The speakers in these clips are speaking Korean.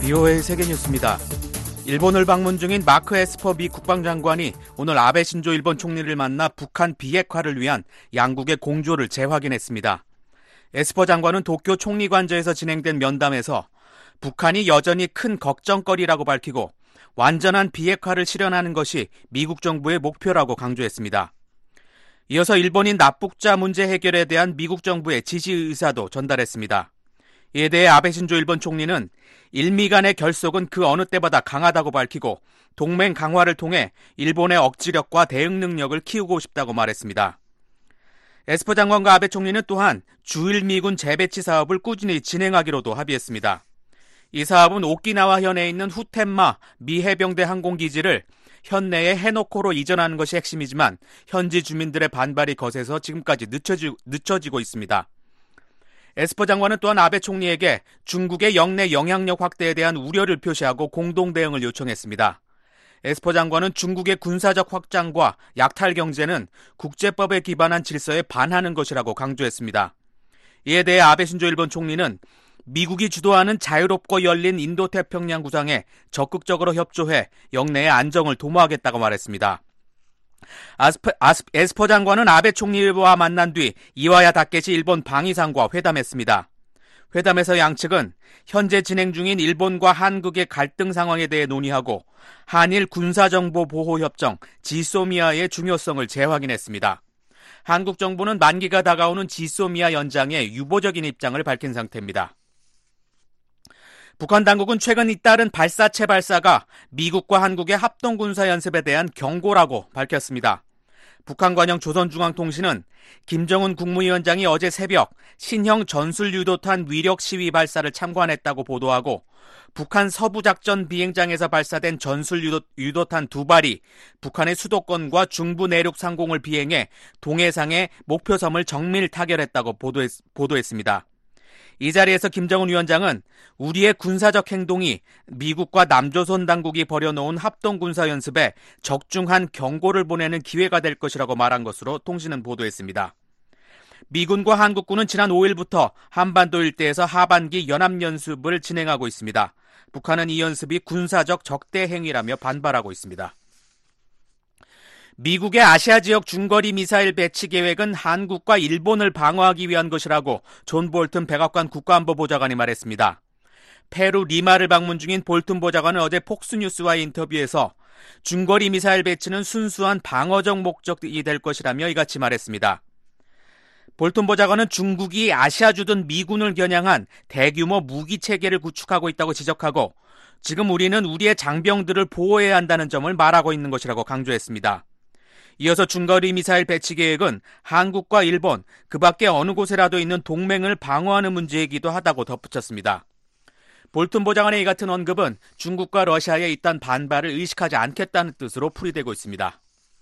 BOA 세계뉴스입니다. 일본을 방문 중인 마크 에스퍼 미 국방장관이 오늘 아베 신조 일본 총리를 만나 북한 비핵화를 위한 양국의 공조를 재확인했습니다. 에스퍼 장관은 도쿄 총리관저에서 진행된 면담에서 북한이 여전히 큰 걱정거리라고 밝히고 완전한 비핵화를 실현하는 것이 미국 정부의 목표라고 강조했습니다. 이어서 일본인 납북자 문제 해결에 대한 미국 정부의 지시 의사도 전달했습니다. 이에 대해 아베 신조 일본 총리는 일미 간의 결속은 그 어느 때보다 강하다고 밝히고 동맹 강화를 통해 일본의 억지력과 대응 능력을 키우고 싶다고 말했습니다. 에스퍼 장관과 아베 총리는 또한 주일 미군 재배치 사업을 꾸준히 진행하기로도 합의했습니다. 이 사업은 오키나와 현에 있는 후텐마 미 해병대 항공기지를 현내의 해노코로 이전하는 것이 핵심이지만 현지 주민들의 반발이 거세서 지금까지 늦춰지고 있습니다. 에스퍼 장관은 또한 아베 총리에게 중국의 영내 영향력 확대에 대한 우려를 표시하고 공동 대응을 요청했습니다. 에스퍼 장관은 중국의 군사적 확장과 약탈 경제는 국제법에 기반한 질서에 반하는 것이라고 강조했습니다. 이에 대해 아베 신조 일본 총리는 미국이 주도하는 자유롭고 열린 인도태평양 구상에 적극적으로 협조해 영내의 안정을 도모하겠다고 말했습니다. 에스퍼 장관은 아베 총리와 만난 뒤 이와야 다케시 일본 방위상과 회담했습니다. 회담에서 양측은 현재 진행 중인 일본과 한국의 갈등 상황에 대해 논의하고 한일 군사정보보호협정 지소미아의 중요성을 재확인했습니다. 한국 정부는 만기가 다가오는 지소미아 연장에 유보적인 입장을 밝힌 상태입니다. 북한 당국은 최근 잇따른 발사체 발사가 미국과 한국의 합동군사연습에 대한 경고라고 밝혔습니다. 북한 관영 조선중앙통신은 김정은 국무위원장이 어제 새벽 신형 전술유도탄 위력 시위 발사를 참관했다고 보도하고 북한 서부작전 비행장에서 발사된 전술유도탄 2발이 북한의 수도권과 중부 내륙 상공을 비행해 동해상의 목표섬을 정밀 타결했다고 보도했습니다. 이 자리에서 김정은 위원장은 우리의 군사적 행동이 미국과 남조선 당국이 벌여놓은 합동군사연습에 적중한 경고를 보내는 기회가 될 것이라고 말한 것으로 통신은 보도했습니다. 미군과 한국군은 지난 5일부터 한반도 일대에서 하반기 연합연습을 진행하고 있습니다. 북한은 이 연습이 군사적 적대 행위라며 반발하고 있습니다. 미국의 아시아 지역 중거리 미사일 배치 계획은 한국과 일본을 방어하기 위한 것이라고 존 볼튼 백악관 국가안보보좌관이 말했습니다. 페루 리마를 방문 중인 볼튼 보좌관은 어제 폭스뉴스와의 인터뷰에서 중거리 미사일 배치는 순수한 방어적 목적이 될 것이라며 이같이 말했습니다. 볼튼 보좌관은 중국이 아시아 주둔 미군을 겨냥한 대규모 무기 체계를 구축하고 있다고 지적하고 지금 우리는 우리의 장병들을 보호해야 한다는 점을 말하고 있는 것이라고 강조했습니다. 이어서 중거리 미사일 배치 계획은 한국과 일본, 그 밖에 어느 곳에라도 있는 동맹을 방어하는 문제이기도 하다고 덧붙였습니다. 볼튼 보좌관의 이 같은 언급은 중국과 러시아의 이딴 반발을 의식하지 않겠다는 뜻으로 풀이되고 있습니다.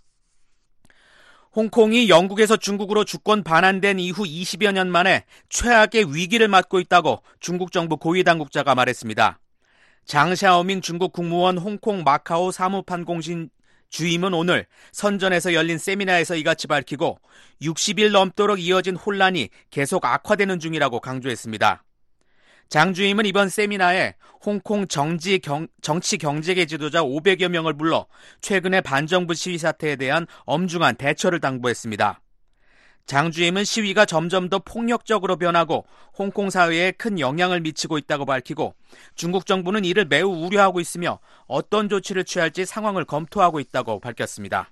홍콩이 영국에서 중국으로 주권 반환된 이후 20여 년 만에 최악의 위기를 맞고 있다고 중국 정부 고위 당국자가 말했습니다. 장샤오밍 중국 국무원 홍콩 마카오 사무판공신 주임은 오늘 선전에서 열린 세미나에서 이같이 밝히고 60일 넘도록 이어진 혼란이 계속 악화되는 중이라고 강조했습니다. 장 주임은 이번 세미나에 홍콩 정치 경제계 지도자 500여 명을 불러 최근의 반정부 시위 사태에 대한 엄중한 대처를 당부했습니다. 장 주임은 시위가 점점 더 폭력적으로 변하고 홍콩 사회에 큰 영향을 미치고 있다고 밝히고 중국 정부는 이를 매우 우려하고 있으며 어떤 조치를 취할지 상황을 검토하고 있다고 밝혔습니다.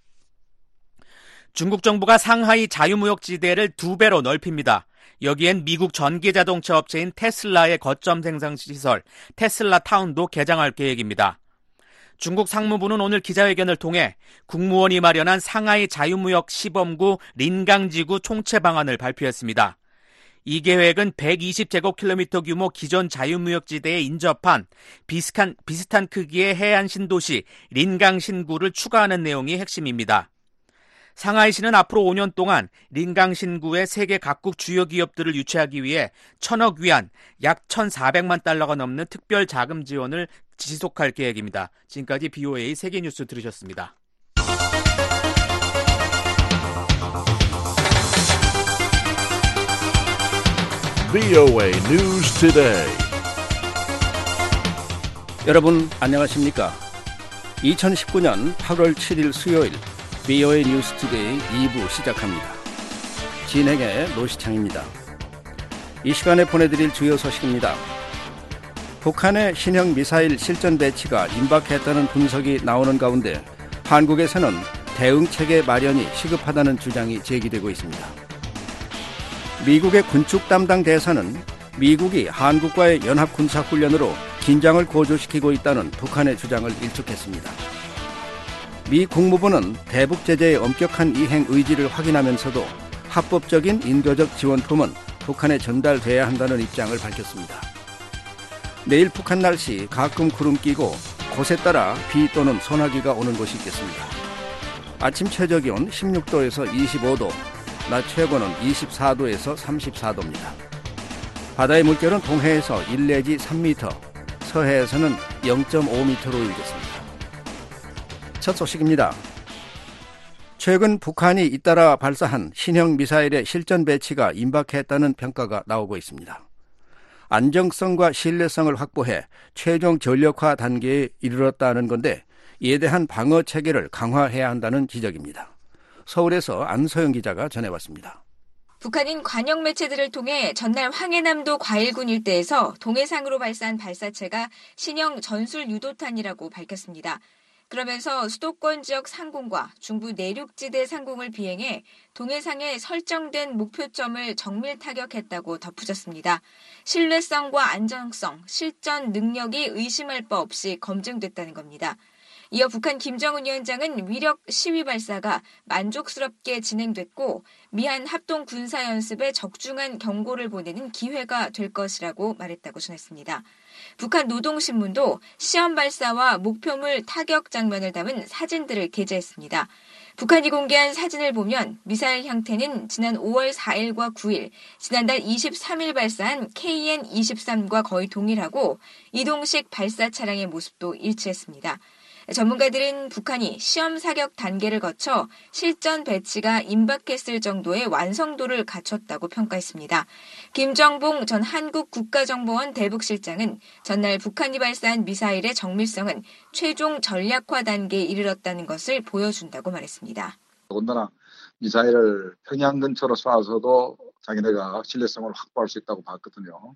중국 정부가 상하이 자유무역지대를 2배로 넓힙니다. 여기엔 미국 전기자동차 업체인 테슬라의 거점 생산시설 테슬라 타운도 개장할 계획입니다. 중국 상무부는 오늘 기자회견을 통해 국무원이 마련한 상하이 자유무역 시범구 린강지구 총체 방안을 발표했습니다. 이 계획은 120제곱킬로미터 규모 기존 자유무역지대에 인접한 비슷한 크기의 해안 신도시 린강 신구를 추가하는 내용이 핵심입니다. 상하이시는 앞으로 5년 동안 린강 신구에 세계 각국 주요 기업들을 유치하기 위해 1,000억 위안, 약 1,400만 달러가 넘는 특별 자금 지원을 지속할 계획입니다. 지금까지 BOA 세계뉴스 들으셨습니다. BOA News Today. 여러분 안녕하십니까? 2019년 8월 7일 수요일 VOA 뉴스투데이 2부 시작합니다. 진행의 노시창입니다. 이 시간에 보내드릴 주요 소식입니다. 북한의 신형 미사일 실전 배치가 임박했다는 분석이 나오는 가운데 한국에서는 대응체계 마련이 시급하다는 주장이 제기되고 있습니다. 미국의 군축 담당 대사는 미국이 한국과의 연합군사훈련으로 긴장을 고조시키고 있다는 북한의 주장을 일축했습니다. 미 국무부는 대북 제재의 엄격한 이행 의지를 확인하면서도 합법적인 인도적 지원품은 북한에 전달돼야 한다는 입장을 밝혔습니다. 내일 북한 날씨 가끔 구름 끼고 곳에 따라 비 또는 소나기가 오는 곳이 있겠습니다. 아침 최저기온 16도에서 25도, 낮 최고는 24도에서 34도입니다. 바다의 물결은 동해에서 1 내지 3m, 서해에서는 0.5m로 일겠습니다. 첫 소식입니다. 최근 북한이 잇따라 발사한 신형 미사일의 실전 배치가 임박했다는 평가가 나오고 있습니다. 안정성과 신뢰성을 확보해 최종 전력화 단계에 이르렀다는 건데 이에 대한 방어 체계를 강화해야 한다는 지적입니다. 서울에서 안소영 기자가 전해왔습니다. 북한인 관영 매체들을 통해 전날 황해남도 과일군 일대에서 동해상으로 발사한 발사체가 신형 전술 유도탄이라고 밝혔습니다. 그러면서 수도권 지역 상공과 중부 내륙지대 상공을 비행해 동해상에 설정된 목표점을 정밀 타격했다고 덧붙였습니다. 신뢰성과 안정성, 실전 능력이 의심할 바 없이 검증됐다는 겁니다. 이어 북한 김정은 위원장은 위력 시위 발사가 만족스럽게 진행됐고 미한 합동 군사연습에 적중한 경고를 보내는 기회가 될 것이라고 말했다고 전했습니다. 북한 노동신문도 시험 발사와 목표물 타격 장면을 담은 사진들을 게재했습니다. 북한이 공개한 사진을 보면 미사일 형태는 지난 5월 4일과 9일, 지난달 23일 발사한 KN-23과 거의 동일하고 이동식 발사 차량의 모습도 일치했습니다. 전문가들은 북한이 시험 사격 단계를 거쳐 실전 배치가 임박했을 정도의 완성도를 갖췄다고 평가했습니다. 김정봉 전 한국국가정보원 대북실장은 전날 북한이 발사한 미사일의 정밀성은 최종 전략화 단계에 이르렀다는 것을 보여준다고 말했습니다. 더군다나 미사일을 평양 근처로 쏴서도 자기네가 신뢰성을 확보할 수 있다고 봤거든요.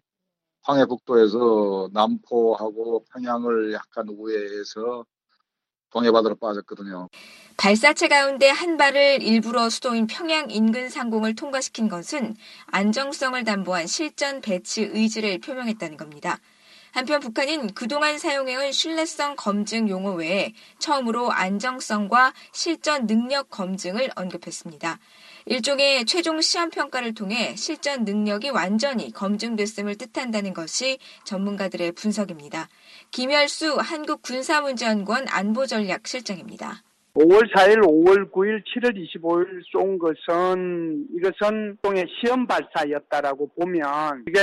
황해북도에서 남포하고 평양을 약간 우회해서 동해바다로 빠졌거든요. 발사체 가운데 한 발을 일부러 수도인 평양 인근 상공을 통과시킨 것은 안정성을 담보한 실전 배치 의지를 표명했다는 겁니다. 한편 북한은 그동안 사용해온 신뢰성 검증 용어 외에 처음으로 안정성과 실전 능력 검증을 언급했습니다. 일종의 최종 시험 평가를 통해 실전 능력이 완전히 검증됐음을 뜻한다는 것이 전문가들의 분석입니다. 김열수 한국군사문제연구원 안보전략실장입니다. 5월 4일, 5월 9일, 7월 25일 쏜 것은 이것은 일종의 시험 발사였다라고 보면 이게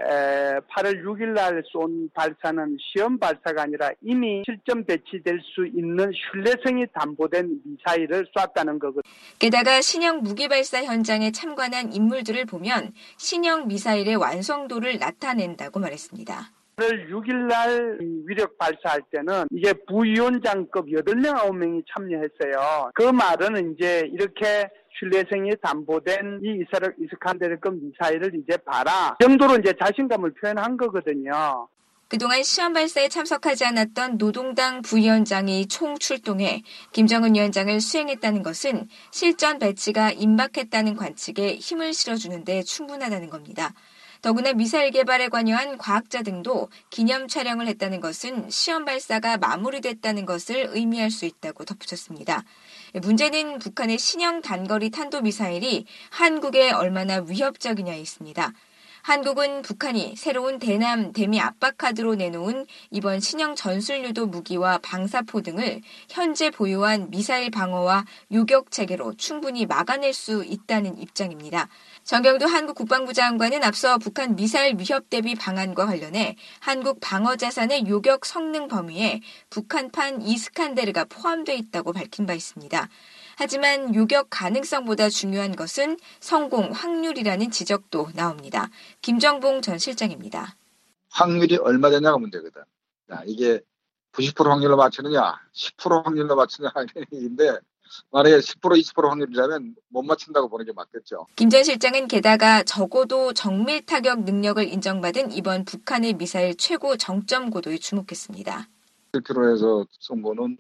8월 6일 날 쏜 발사는 시험 발사가 아니라 이미 실전 배치될 수 있는 신뢰성이 담보된 미사일을 쐈다는 거거든요. 게다가 신형 무기 발사 현장에 참관한 인물들을 보면 신형 미사일의 완성도를 나타낸다고 말했습니다. 8월 6일 날 위력 발사할 때는 이게 부위원장급 8명, 9명이 참여했어요. 그 말은 이제 이렇게 신뢰성이 담보된 이 이스칸데르급 미사일을 이제 봐라. 그 정도로 이제 자신감을 표현한 거거든요. 그동안 시험 발사에 참석하지 않았던 노동당 부위원장이 총출동해 김정은 위원장을 수행했다는 것은 실전 배치가 임박했다는 관측에 힘을 실어주는 데 충분하다는 겁니다. 더구나 미사일 개발에 관여한 과학자 등도 기념 촬영을 했다는 것은 시험 발사가 마무리됐다는 것을 의미할 수 있다고 덧붙였습니다. 문제는 북한의 신형 단거리 탄도미사일이 한국에 얼마나 위협적이냐에 있습니다. 한국은 북한이 새로운 대남 대미 압박카드로 내놓은 이번 신형 전술유도 무기와 방사포 등을 현재 보유한 미사일 방어와 요격 체계로 충분히 막아낼 수 있다는 입장입니다. 정경도 한국 국방부 장관은 앞서 북한 미사일 위협 대비 방안과 관련해 한국 방어자산의 요격 성능 범위에 북한판 이스칸데르가 포함되어 있다고 밝힌 바 있습니다. 하지만 요격 가능성보다 중요한 것은 성공 확률이라는 지적도 나옵니다. 김정봉 전 실장입니다. 확률이 얼마 되냐가 문제거든. 이게 90% 확률로 맞추느냐, 10% 확률로 맞추느냐 하는 얘기인데 만약에 10% 20% 확률이라면 못 맞춘다고 보는 게 맞겠죠. 김 전 실장은 게다가 적어도 정밀 타격 능력을 인정받은 이번 북한의 미사일 최고 정점 고도에 주목했습니다. 1km에서 쏜 거는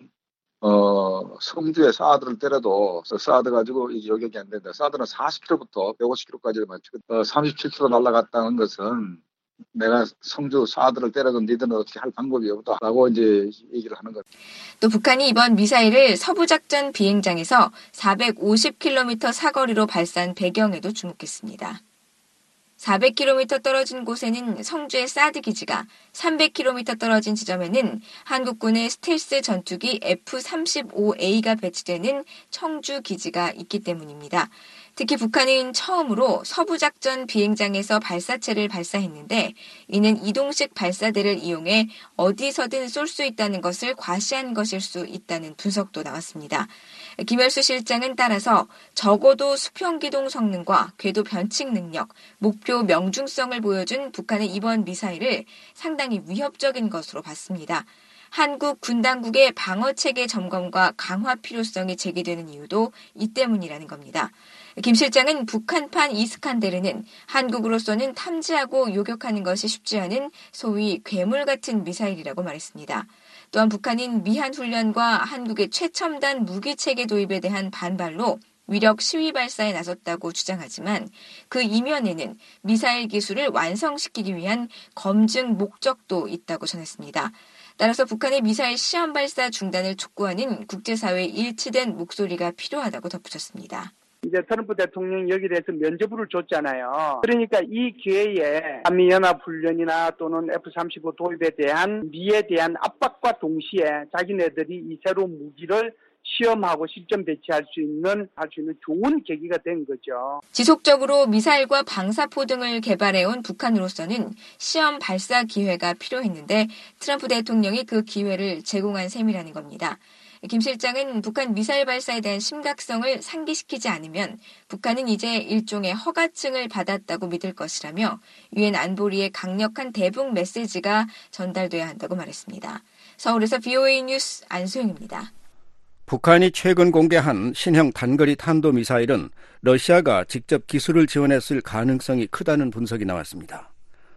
성주에 사드를 때려도 사드 가지고 이게 요격이 안 된다. 사드는 40km부터 150km까지를 맞추고 37km 날아갔다는 것은 내가 성주 사드를 때려도 니들은 어떻게 할 방법이 없다라고 이제 얘기를 하는 거죠. 또 북한이 이번 미사일을 서부작전 비행장에서 450km 사거리로 발사한 배경에도 주목했습니다. 400km 떨어진 곳에는 성주의 사드 기지가, 300km 떨어진 지점에는 한국군의 스텔스 전투기 F-35A가 배치되는 청주 기지가 있기 때문입니다. 특히 북한은 처음으로 서부작전 비행장에서 발사체를 발사했는데 이는 이동식 발사대를 이용해 어디서든 쏠 수 있다는 것을 과시한 것일 수 있다는 분석도 나왔습니다. 김열수 실장은 따라서 적어도 수평기동 성능과 궤도 변칙 능력, 목표 명중성을 보여준 북한의 이번 미사일을 상당히 위협적인 것으로 봤습니다. 한국 군 당국의 방어체계 점검과 강화 필요성이 제기되는 이유도 이 때문이라는 겁니다. 김 실장은 북한판 이스칸데르는 한국으로서는 탐지하고 요격하는 것이 쉽지 않은 소위 괴물 같은 미사일이라고 말했습니다. 또한 북한은 미한 훈련과 한국의 최첨단 무기체계 도입에 대한 반발로 위력 시위 발사에 나섰다고 주장하지만 그 이면에는 미사일 기술을 완성시키기 위한 검증 목적도 있다고 전했습니다. 따라서 북한의 미사일 시험 발사 중단을 촉구하는 국제사회의 일치된 목소리가 필요하다고 덧붙였습니다. 이제 트럼프 대통령이 여기에 대해서 면죄부를 줬잖아요. 그러니까 이 기회에 한미연합훈련이나 또는 F-35 도입에 대한 미에 대한 압박과 동시에 자기네들이 이 새로운 무기를 시험하고 실전 배치할 수 있는 좋은 계기가 된 거죠. 지속적으로 미사일과 방사포 등을 개발해온 북한으로서는 시험 발사 기회가 필요했는데 트럼프 대통령이 그 기회를 제공한 셈이라는 겁니다. 김 실장은 북한 미사일 발사에 대한 심각성을 상기시키지 않으면 북한은 이제 일종의 허가증을 받았다고 믿을 것이라며 유엔 안보리의 강력한 대북 메시지가 전달돼야 한다고 말했습니다. 서울에서 VOA 뉴스 안소영입니다. 북한이 최근 공개한 신형 단거리 탄도미사일은 러시아가 직접 기술을 지원했을 가능성이 크다는 분석이 나왔습니다.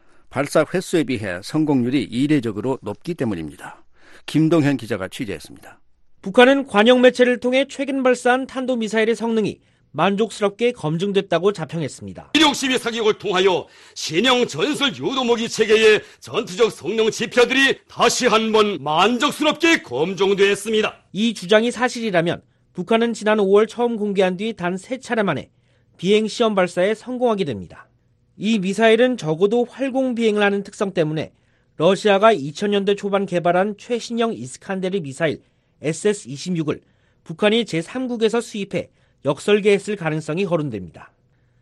발사 횟수에 비해 성공률이 이례적으로 높기 때문입니다. 김동현 기자가 취재했습니다. 북한은 관영 매체를 통해 최근 발사한 탄도미사일의 성능이 만족스럽게 검증됐다고 자평했습니다. 기록 시비 사격을 통하여 신형 전술 유도무기 체계의 전투적 성능 지표들이 다시 한번 만족스럽게 검증됐습니다. 이 주장이 사실이라면 북한은 지난 5월 처음 공개한 뒤 단 3차례 만에 비행 시험 발사에 성공하게 됩니다. 이 미사일은 적어도 활공 비행을 하는 특성 때문에 러시아가 2000년대 초반 개발한 최신형 이스칸데르 미사일 SS-26을 북한이 제3국에서 수입해 역설계했을 가능성이 거론됩니다.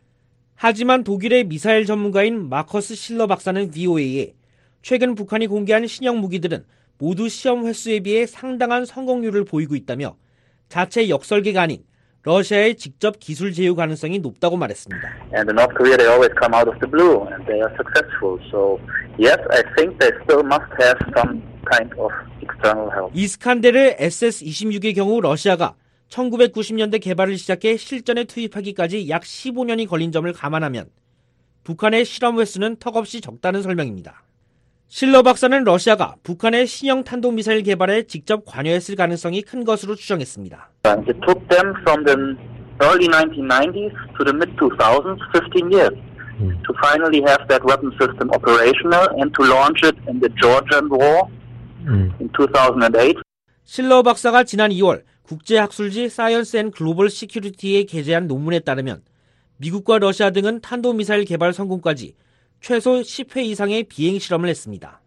하지만 독일의 미사일 전문가인 마커스 실러 박사는 VOA에 최근 북한이 공개한 신형 무기들은 모두 시험 횟수에 비해 상당한 성공률을 보이고 있다며 자체 역설계가 아닌 러시아의 직접 기술 제휴 가능성이 높다고 말했습니다. And in North Korea they always come out of the blue and they are successful. So yes, I think they still must have some kind of external help. 이스칸데르 SS-26의 경우 러시아가 1990년대 개발을 시작해 실전에 투입하기까지 약 15년이 걸린 점을 감안하면 북한의 실험 횟수는 턱없이 적다는 설명입니다. 실러 박사는 러시아가 북한의 신형 탄도미사일 개발에 직접 관여했을 가능성이 큰 것으로 추정했습니다. It took them from the early 1990s to the mid-2000s, 15 years, to finally have that weapon system operational and to launch it in the Georgian War in 2008. 실러 박사가 지난 2월 국제학술지 사이언스 앤 글로벌 시큐리티에 게재한 논문에 따르면 미국과 러시아 등은 탄도미사일 개발 성공까지 최소 10회 이상의 비행 실험을 했습니다.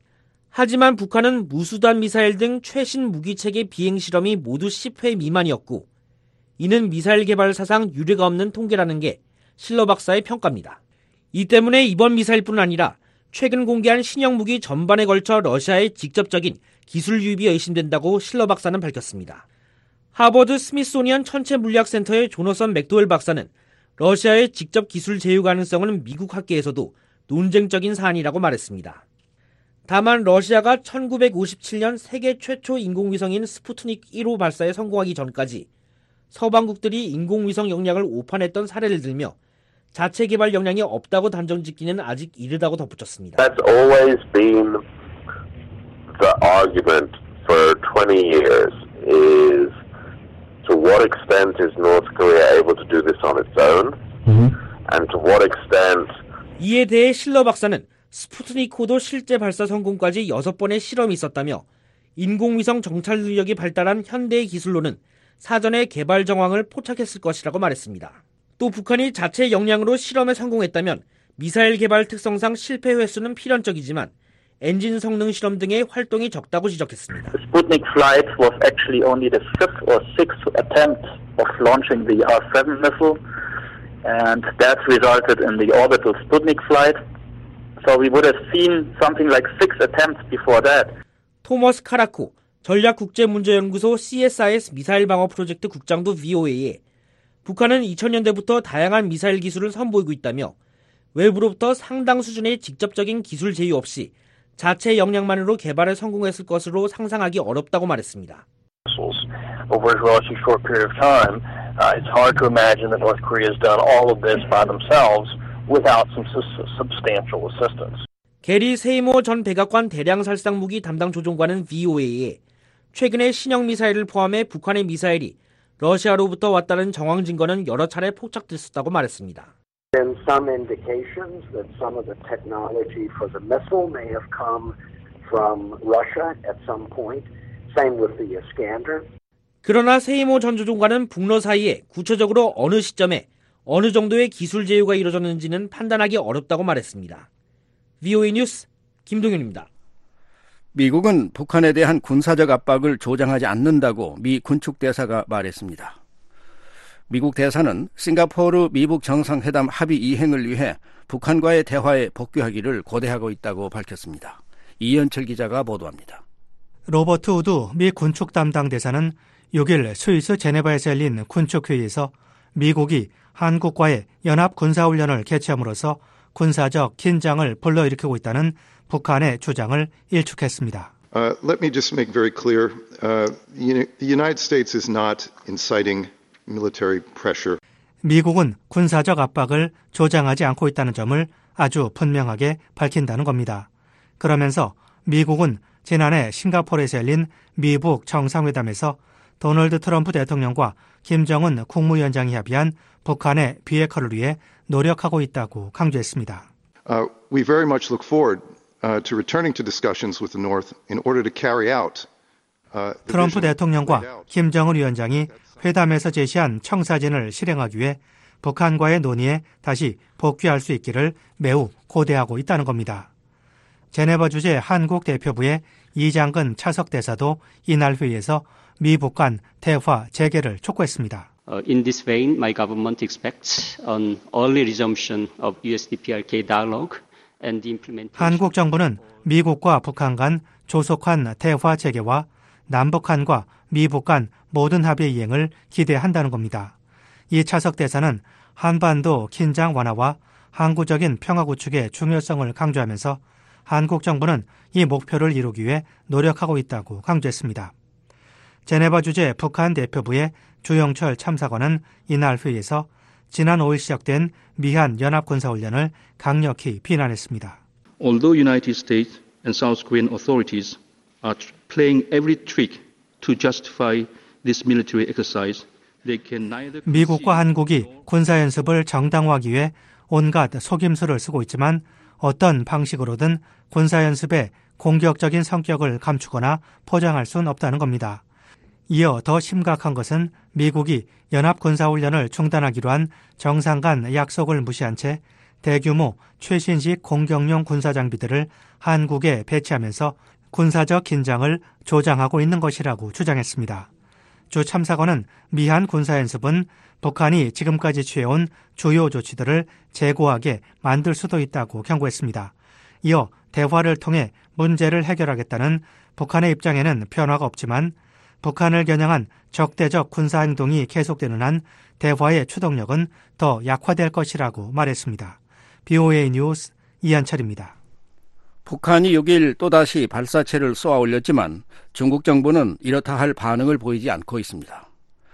하지만 북한은 무수단 미사일 등 최신 무기체계 비행 실험이 모두 10회 미만이었고 이는 미사일 개발 사상 유례가 없는 통계라는 게 실러 박사의 평가입니다. 이 때문에 이번 미사일뿐 아니라 최근 공개한 신형 무기 전반에 걸쳐 러시아의 직접적인 기술 유입이 의심된다고 실러 박사는 밝혔습니다. 하버드 스미소니언 천체물리학센터의 조너선 맥도웰 박사는 러시아의 직접 기술 제휴 가능성은 미국 학계에서도 논쟁적인 사안이라고 말했습니다. 다만 러시아가 1957년 세계 최초 인공위성인 스푸트닉 1호 발사에 성공하기 전까지 서방국들이 인공위성 역량을 오판했던 사례를 들며 자체 개발 역량이 없다고 단정짓기는 아직 이르다고 덧붙였습니다. That's always been the argument for 20 years is to what extent is North Korea able to do this on its own and to what extent 이에 대해 실러 박사는 스푸트니크호도 실제 발사 성공까지 6번의 실험이 있었다며 인공위성 정찰 능력이 발달한 현대의 기술로는 사전에 개발 정황을 포착했을 것이라고 말했습니다. 또 북한이 자체 역량으로 실험에 성공했다면 미사일 개발 특성상 실패 횟수는 필연적이지만 엔진 성능 실험 등의 활동이 적다고 지적했습니다. The Sputnik flight was actually only the 5th or 6th attempt of launching the R-7 missile, and that resulted in the orbital Sputnik flight. So we would have seen something like 6 attempts before that. 토머스 카라코 전략국제문제연구소 CSIS 미사일 방어 프로젝트 국장도 VOA에 북한은 2000년대부터 다양한 미사일 기술을 선보이고 있다며 외부로부터 상당 수준의 직접적인 기술 제휴 없이 자체 역량만으로 개발에 성공했을 것으로 상상하기 어렵다고 말했습니다. Over a relatively short period of time, it's hard to imagine that North Korea has done all of this by themselves without some substantial assistance. 게리 세이모 전 백악관 대량살상무기 담당 조종관은 VOA에 최근에 신형 미사일을 포함해 북한의 미사일이 러시아로부터 왔다는 정황 증거는 여러 차례 포착됐었다고 말했습니다. Been some indications that some of the technology for the missile may have come from Russia at some point. Same with the Iskander. 그러나 세이모 전 조종관은 북러 사이에 구체적으로 어느 시점에 어느 정도의 기술 제휴가 이루어졌는지는 판단하기 어렵다고 말했습니다. VOA 뉴스 김동윤입니다. 미국은 북한에 대한 군사적 압박을 조장하지 않는다고 미 군축대사가 말했습니다. 미국 대사는 싱가포르 미북 정상회담 합의 이행을 위해 북한과의 대화에 복귀하기를 고대하고 있다고 밝혔습니다. 이현철 기자가 보도합니다. 로버트 우드 미 군축 담당 대사는 6일 스위스 제네바에서 열린 군축회의에서 미국이 한국과의 연합 군사훈련을 개최함으로써 군사적 긴장을 불러일으키고 있다는 북한의 주장을 일축했습니다. Let me just make very clear, the United States is not inciting military pressure. 미국은 군사적 압박을 조장하지 않고 있다는 점을 아주 분명하게 밝힌다는 겁니다. 그러면서 미국은 지난해 싱가포르에서 열린 미북 정상회담에서 도널드 트럼프 대통령과 김정은 국무위원장이 합의한 북한의 비핵화를 위해 노력하고 있다고 강조했습니다. We very much look forward to returning to discussions with the North in order to carry out. 트럼프 대통령과 김정은 위원장이 회담에서 제시한 청사진을 실행하기 위해 북한과의 논의에 다시 복귀할 수 있기를 매우 고대하고 있다는 겁니다. 제네바 주재 한국 대표부의 이장근 차석 대사도 이날 회의에서 미북 간 대화 재개를 촉구했습니다. In this vein, my government expects an early resumption of USDPRK dialogue and the implementation. 한국 정부는 미국과 북한 간 조속한 대화 재개와 남북한과 미북 간 모든 합의 이행을 기대한다는 겁니다. 이 차석 대사는 한반도 긴장 완화와 항구적인 평화 구축의 중요성을 강조하면서 한국 정부는 이 목표를 이루기 위해 노력하고 있다고 강조했습니다. 제네바 주재 북한 대표부의 주영철 참사관은 이날 회의에서 지난 5일 시작된 미한 연합군사훈련을 강력히 비난했습니다. Although United States and South Korean authorities are playing every trick to justify this military exercise, they can neither. 미국과 한국이 군사연습을 정당화하기 위해 온갖 속임수를 쓰고 있지만 어떤 방식으로든 군사연습의 공격적인 성격을 감추거나 포장할 수는 없다는 겁니다. 이어 더 심각한 것은 미국이 연합군사훈련을 중단하기로 한 정상 간 약속을 무시한 채 대규모 최신식 공격용 군사장비들을 한국에 배치하면서 군사적 긴장을 조장하고 있는 것이라고 주장했습니다. 주 참사관은 미한 군사연습은 북한이 지금까지 취해온 주요 조치들을 재고하게 만들 수도 있다고 경고했습니다. 이어 대화를 통해 문제를 해결하겠다는 북한의 입장에는 변화가 없지만 북한을 겨냥한 적대적 군사행동이 계속되는 한 대화의 추동력은 더 약화될 것이라고 말했습니다. BOA 뉴스 이한철입니다. 북한이 6일 또다시 발사체를 쏘아 올렸지만 중국 정부는 이렇다 할 반응을 보이지 않고 있습니다.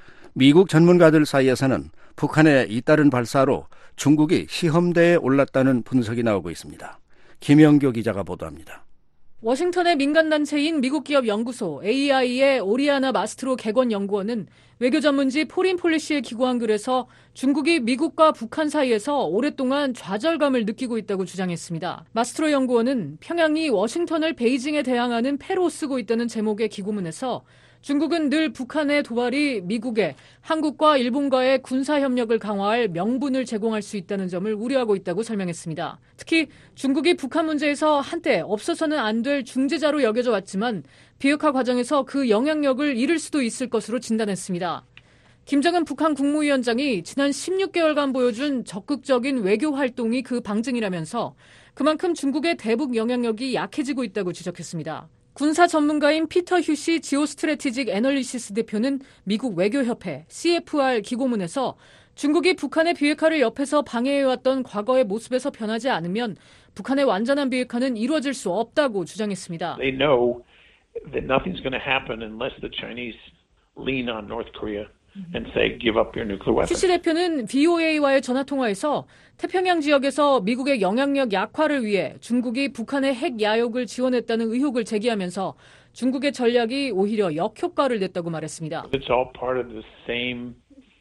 미국 전문가들 사이에서는 북한의 잇따른 발사로 중국이 시험대에 올랐다는 분석이 나오고 있습니다. 김영교 기자가 보도합니다. 워싱턴의 민간단체인 미국 기업 연구소 AI의 오리아나 마스트로 객원 연구원은 외교 전문지 포린 폴리시에 기고한 글에서 중국이 미국과 북한 사이에서 오랫동안 좌절감을 느끼고 있다고 주장했습니다. 마스트로 연구원은 평양이 워싱턴을 베이징에 대항하는 패로 쓰고 있다는 제목의 기고문에서 중국은 늘 북한의 도발이 미국에 한국과 일본과의 군사협력을 강화할 명분을 제공할 수 있다는 점을 우려하고 있다고 설명했습니다. 특히 중국이 북한 문제에서 한때 없어서는 안 될 중재자로 여겨져 왔지만 비핵화 과정에서 그 영향력을 잃을 수도 있을 것으로 진단했습니다. 김정은 북한 국무위원장이 지난 16개월간 보여준 적극적인 외교 활동이 그 방증이라면서 그만큼 중국의 대북 영향력이 약해지고 있다고 지적했습니다. 군사 전문가인 피터 휴시 지오스트래티직 애널리시스 대표는 미국 외교협회 CFR 기고문에서 중국이 북한의 비핵화를 옆에서 방해해왔던 과거의 모습에서 변하지 않으면 북한의 완전한 비핵화는 이루어질 수 없다고 주장했습니다. They know that nothing's going to happen unless the Chinese lean on North Korea. And say, give up your nuclear weapons. 휴시 대표는 VOA와의 전화통화에서 태평양 지역에서 미국의 영향력 약화를 위해 중국이 북한의 핵 야욕을 지원했다는 의혹을 제기하면서 중국의 전략이 오히려 역효과를 냈다고 말했습니다. It's all part of the same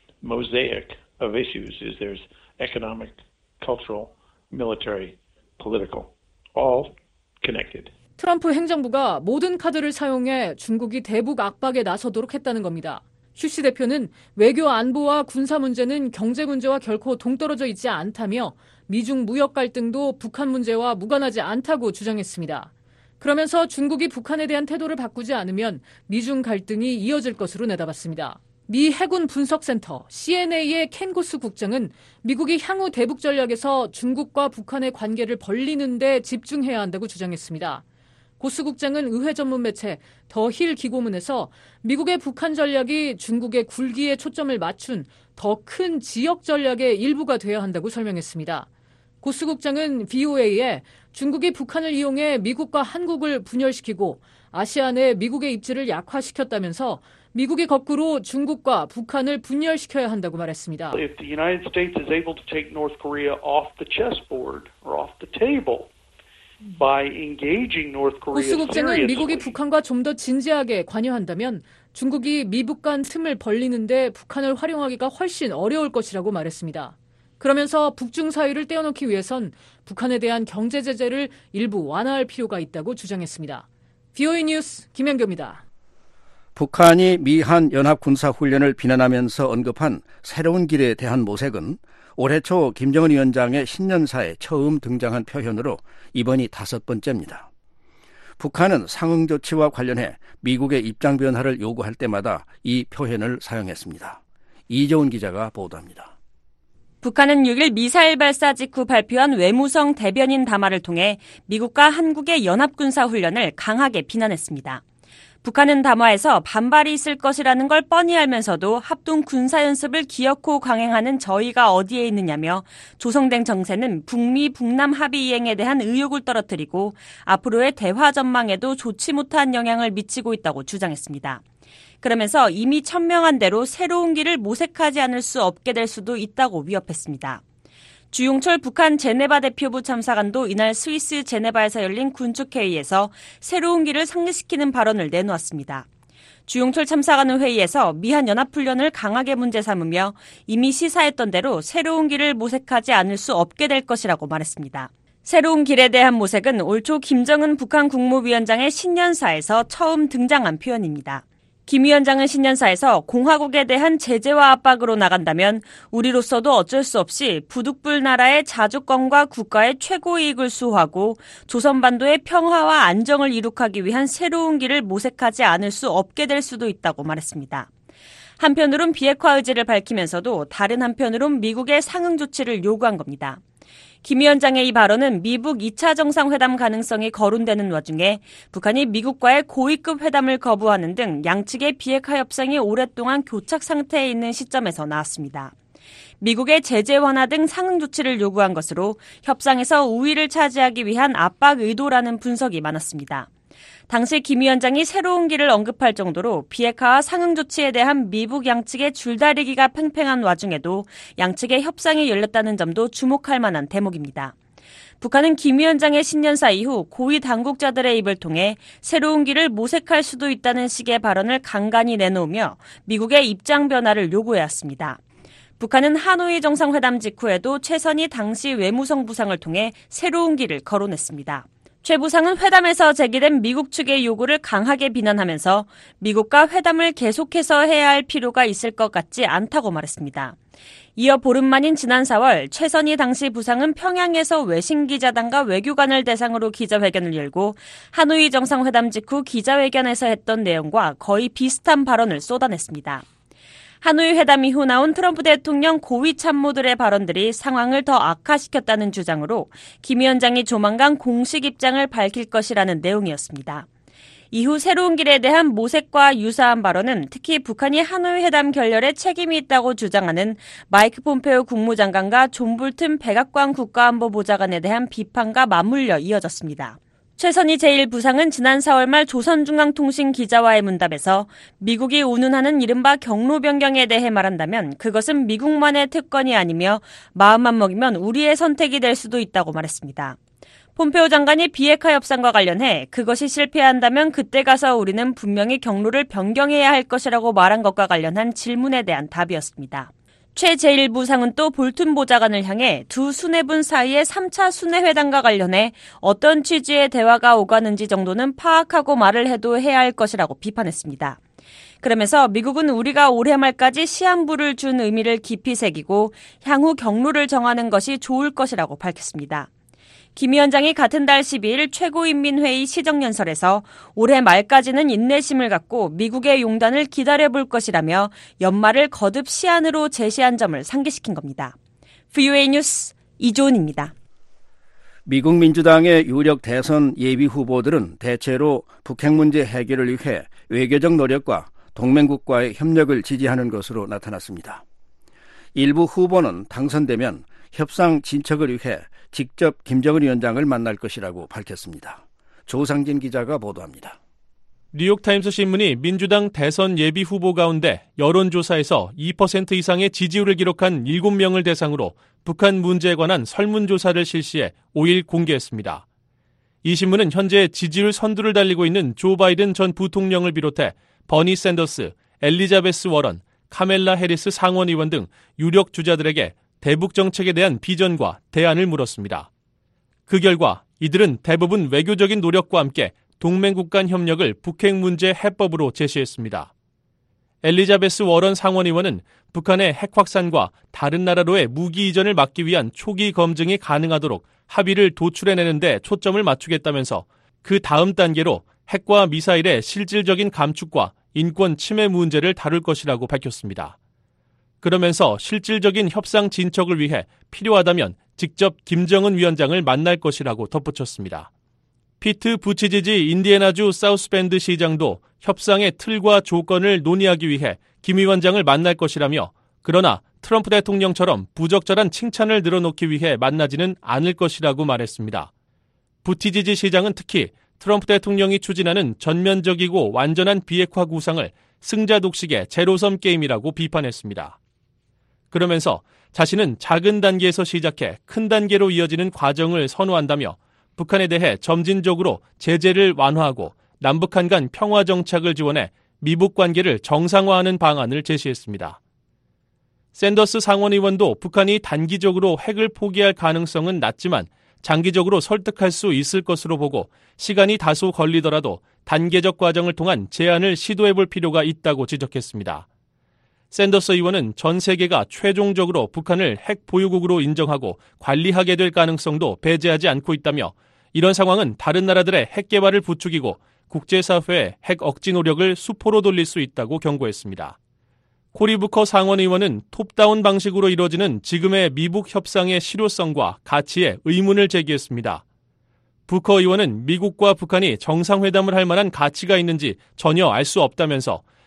mosaic of issues. Is there's economic, cultural, military, political, all connected. 트럼프 행정부가 모든 카드를 사용해 중국이 대북 압박에 나서도록 했다는 겁니다. 휴시 대표는 외교 안보와 군사 문제는 경제 문제와 결코 동떨어져 있지 않다며 미중 무역 갈등도 북한 문제와 무관하지 않다고 주장했습니다. 그러면서 중국이 북한에 대한 태도를 바꾸지 않으면 미중 갈등이 이어질 것으로 내다봤습니다. 미 해군 분석센터 CNA의 켄 고스 국장은 미국이 향후 대북 전략에서 중국과 북한의 관계를 벌리는 데 집중해야 한다고 주장했습니다. 고스 국장은 의회 전문 매체 더 힐 기고문에서 미국의 북한 전략이 중국의 굴기에 초점을 맞춘 더 큰 지역 전략의 일부가 되어야 한다고 설명했습니다. 고스 국장은 VOA에 중국이 북한을 이용해 미국과 한국을 분열시키고 아시안에 미국의 입지를 약화시켰다면서 미국이 거꾸로 중국과 북한을 분열시켜야 한다고 말했습니다. If the United States is able to take North Korea off the chessboard or off the table, 고스 국장은 미국이 북한과 좀 더 진지하게 관여한다면 중국이 미북 간 틈을 벌리는데 북한을 활용하기가 훨씬 어려울 것이라고 말했습니다. 그러면서 북중 사이를 떼어놓기 위해선 북한에 대한 경제 제재를 일부 완화할 필요가 있다고 주장했습니다. VOA 뉴스 김현교입니다. 북한이 미한 연합군사훈련을 비난하면서 언급한 새로운 길에 대한 모색은 올해 초 김정은 위원장의 신년사에 처음 등장한 표현으로 이번이 5번째입니다. 북한은 상응 조치와 관련해 미국의 입장 변화를 요구할 때마다 이 표현을 사용했습니다. 이재훈 기자가 보도합니다. 북한은 6일 미사일 발사 직후 발표한 외무성 대변인 담화를 통해 미국과 한국의 연합군사훈련을 강하게 비난했습니다. 북한은 담화에서 반발이 있을 것이라는 걸 뻔히 알면서도 합동 군사연습을 기어코 강행하는 저희가 어디에 있느냐며 조성된 정세는 북미 북남 합의 이행에 대한 의욕을 떨어뜨리고 앞으로의 대화 전망에도 좋지 못한 영향을 미치고 있다고 주장했습니다. 그러면서 이미 천명한 대로 새로운 길을 모색하지 않을 수 없게 될 수도 있다고 위협했습니다. 주용철 북한 제네바 대표부 참사관도 이날 스위스 제네바에서 열린 군축회의에서 새로운 길을 상기시키는 발언을 내놓았습니다. 주용철 참사관은 회의에서 미한 연합훈련을 강하게 문제 삼으며 이미 시사했던 대로 새로운 길을 모색하지 않을 수 없게 될 것이라고 말했습니다. 새로운 길에 대한 모색은 올 초 김정은 북한 국무위원장의 신년사에서 처음 등장한 표현입니다. 김 위원장은 신년사에서 공화국에 대한 제재와 압박으로 나간다면 우리로서도 어쩔 수 없이 부득불 나라의 자주권과 국가의 최고 이익을 수호하고 조선반도의 평화와 안정을 이룩하기 위한 새로운 길을 모색하지 않을 수 없게 될 수도 있다고 말했습니다. 한편으론 비핵화 의지를 밝히면서도 다른 한편으론 미국의 상응 조치를 요구한 겁니다. 김 위원장의 이 발언은 미북 2차 정상회담 가능성이 거론되는 와중에 북한이 미국과의 고위급 회담을 거부하는 등 양측의 비핵화 협상이 오랫동안 교착 상태에 있는 시점에서 나왔습니다. 미국의 제재 완화 등 상응 조치를 요구한 것으로 협상에서 우위를 차지하기 위한 압박 의도라는 분석이 많았습니다. 당시 김 위원장이 새로운 길을 언급할 정도로 비핵화와 상응 조치에 대한 미국 양측의 줄다리기가 팽팽한 와중에도 양측의 협상이 열렸다는 점도 주목할 만한 대목입니다. 북한은 김 위원장의 신년사 이후 고위 당국자들의 입을 통해 새로운 길을 모색할 수도 있다는 식의 발언을 간간히 내놓으며 미국의 입장 변화를 요구해왔습니다. 북한은 하노이 정상회담 직후에도 최선희 당시 외무성 부상을 통해 새로운 길을 거론했습니다. 최 부상은 회담에서 제기된 미국 측의 요구를 강하게 비난하면서 미국과 회담을 계속해서 해야 할 필요가 있을 것 같지 않다고 말했습니다. 이어 보름 만인 지난 4월 최선희 당시 부상은 평양에서 외신기자단과 외교관을 대상으로 기자회견을 열고 하노이 정상회담 직후 기자회견에서 했던 내용과 거의 비슷한 발언을 쏟아냈습니다. 하노이 회담 이후 나온 트럼프 대통령 고위 참모들의 발언들이 상황을 더 악화시켰다는 주장으로 김 위원장이 조만간 공식 입장을 밝힐 것이라는 내용이었습니다. 이후 새로운 길에 대한 모색과 유사한 발언은 특히 북한이 하노이 회담 결렬에 책임이 있다고 주장하는 마이크 폼페오 국무장관과 존 볼튼 백악관 국가안보보좌관에 대한 비판과 맞물려 이어졌습니다. 최선희 제1부상은 지난 4월 말 조선중앙통신 기자와의 문답에서 미국이 운운하는 이른바 경로 변경에 대해 말한다면 그것은 미국만의 특권이 아니며 마음만 먹이면 우리의 선택이 될 수도 있다고 말했습니다. 폼페오 장관이 비핵화 협상과 관련해 그것이 실패한다면 그때 가서 우리는 분명히 경로를 변경해야 할 것이라고 말한 것과 관련한 질문에 대한 답이었습니다. 최 제1부상은 또 볼튼 보좌관을 향해 두 수뇌분 사이의 3차 수뇌회담과 관련해 어떤 취지의 대화가 오가는지 정도는 파악하고 말을 해도 해야 할 것이라고 비판했습니다. 그러면서 미국은 우리가 올해 말까지 시한부를 준 의미를 깊이 새기고 향후 경로를 정하는 것이 좋을 것이라고 밝혔습니다. 김 위원장이 같은 달 12일 최고인민회의 시정연설에서 올해 말까지는 인내심을 갖고 미국의 용단을 기다려볼 것이라며 연말을 거듭 시한으로 제시한 점을 상기시킨 겁니다. VOA 뉴스 이조은입니다. 미국 민주당의 유력 대선 예비 후보들은 대체로 북핵 문제 해결을 위해 외교적 노력과 동맹국과의 협력을 지지하는 것으로 나타났습니다. 일부 후보는 당선되면 협상 진척을 위해 직접 김정은 위원장을 만날 것이라고 밝혔습니다. 조상진 기자가 보도합니다. 뉴욕타임스 신문이 민주당 대선 예비 후보 가운데 여론조사에서 2% 이상의 지지율을 기록한 7명을 대상으로 북한 문제에 관한 설문조사를 실시해 5일 공개했습니다. 이 신문은 현재 지지율 선두를 달리고 있는 조 바이든 전 부통령을 비롯해 버니 샌더스, 엘리자베스 워런, 카멜라 해리스 상원의원 등 유력 주자들에게 대북 정책에 대한 비전과 대안을 물었습니다. 그 결과 이들은 대부분 외교적인 노력과 함께 동맹국 간 협력을 북핵 문제 해법으로 제시했습니다. 엘리자베스 워런 상원의원은 북한의 핵 확산과 다른 나라로의 무기 이전을 막기 위한 초기 검증이 가능하도록 합의를 도출해내는 데 초점을 맞추겠다면서 그 다음 단계로 핵과 미사일의 실질적인 감축과 인권 침해 문제를 다룰 것이라고 밝혔습니다. 그러면서 실질적인 협상 진척을 위해 필요하다면 직접 김정은 위원장을 만날 것이라고 덧붙였습니다. 피트 부치지지 인디애나주 사우스밴드 시장도 협상의 틀과 조건을 논의하기 위해 김 위원장을 만날 것이라며 그러나 트럼프 대통령처럼 부적절한 칭찬을 늘어놓기 위해 만나지는 않을 것이라고 말했습니다. 부티지지 시장은 특히 트럼프 대통령이 추진하는 전면적이고 완전한 비핵화 구상을 승자 독식의 제로섬 게임이라고 비판했습니다. 그러면서 자신은 작은 단계에서 시작해 큰 단계로 이어지는 과정을 선호한다며 북한에 대해 점진적으로 제재를 완화하고 남북한 간 평화 정착을 지원해 미북 관계를 정상화하는 방안을 제시했습니다. 샌더스 상원의원도 북한이 단기적으로 핵을 포기할 가능성은 낮지만 장기적으로 설득할 수 있을 것으로 보고 시간이 다소 걸리더라도 단계적 과정을 통한 제안을 시도해볼 필요가 있다고 지적했습니다. 샌더스 의원은 전 세계가 최종적으로 북한을 핵 보유국으로 인정하고 관리하게 될 가능성도 배제하지 않고 있다며 이런 상황은 다른 나라들의 핵 개발을 부추기고 국제사회의 핵 억지 노력을 수포로 돌릴 수 있다고 경고했습니다. 코리 부커 상원의원은 톱다운 방식으로 이루어지는 지금의 미북 협상의 실효성과 가치에 의문을 제기했습니다. 부커 의원은 미국과 북한이 정상회담을 할 만한 가치가 있는지 전혀 알 수 없다면서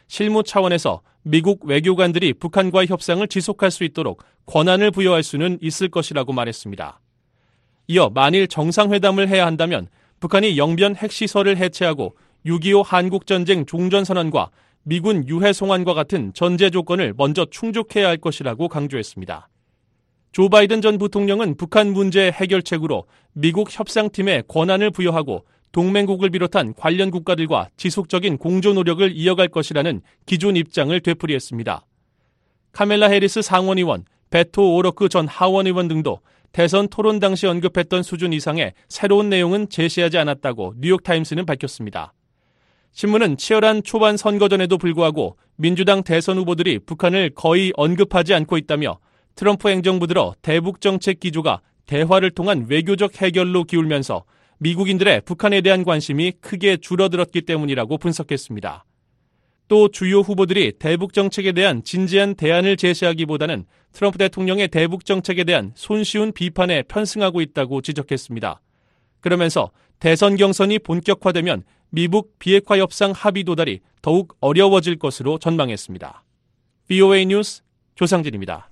실무 차원에서 미국 외교관들이 북한과의 협상을 지속할 수 있도록 권한을 부여할 수는 있을 것이라고 말했습니다. 이어 만일 정상회담을 해야 한다면 북한이 영변 핵시설을 해체하고 6.25 한국전쟁 종전선언과 미군 유해 송환과 같은 전제 조건을 먼저 충족해야 할 것이라고 강조했습니다. 조 바이든 전 부통령은 북한 문제 해결책으로 미국 협상팀에 권한을 부여하고 동맹국을 비롯한 관련 국가들과 지속적인 공조 노력을 이어갈 것이라는 기존 입장을 되풀이했습니다. 카멜라 해리스 상원의원, 베토 오로크 전 하원의원 등도 대선 토론 당시 언급했던 수준 이상의 새로운 내용은 제시하지 않았다고 뉴욕타임스는 밝혔습니다. 신문은 치열한 초반 선거전에도 불구하고 민주당 대선 후보들이 북한을 거의 언급하지 않고 있다며 트럼프 행정부 들어 대북 정책 기조가 대화를 통한 외교적 해결로 기울면서 미국인들의 북한에 대한 관심이 크게 줄어들었기 때문이라고 분석했습니다. 또 주요 후보들이 대북 정책에 대한 진지한 대안을 제시하기보다는 트럼프 대통령의 대북 정책에 대한 손쉬운 비판에 편승하고 있다고 지적했습니다. 그러면서 대선 경선이 본격화되면 미북 비핵화 협상 합의 도달이 더욱 어려워질 것으로 전망했습니다. VOA 뉴스 조상진입니다.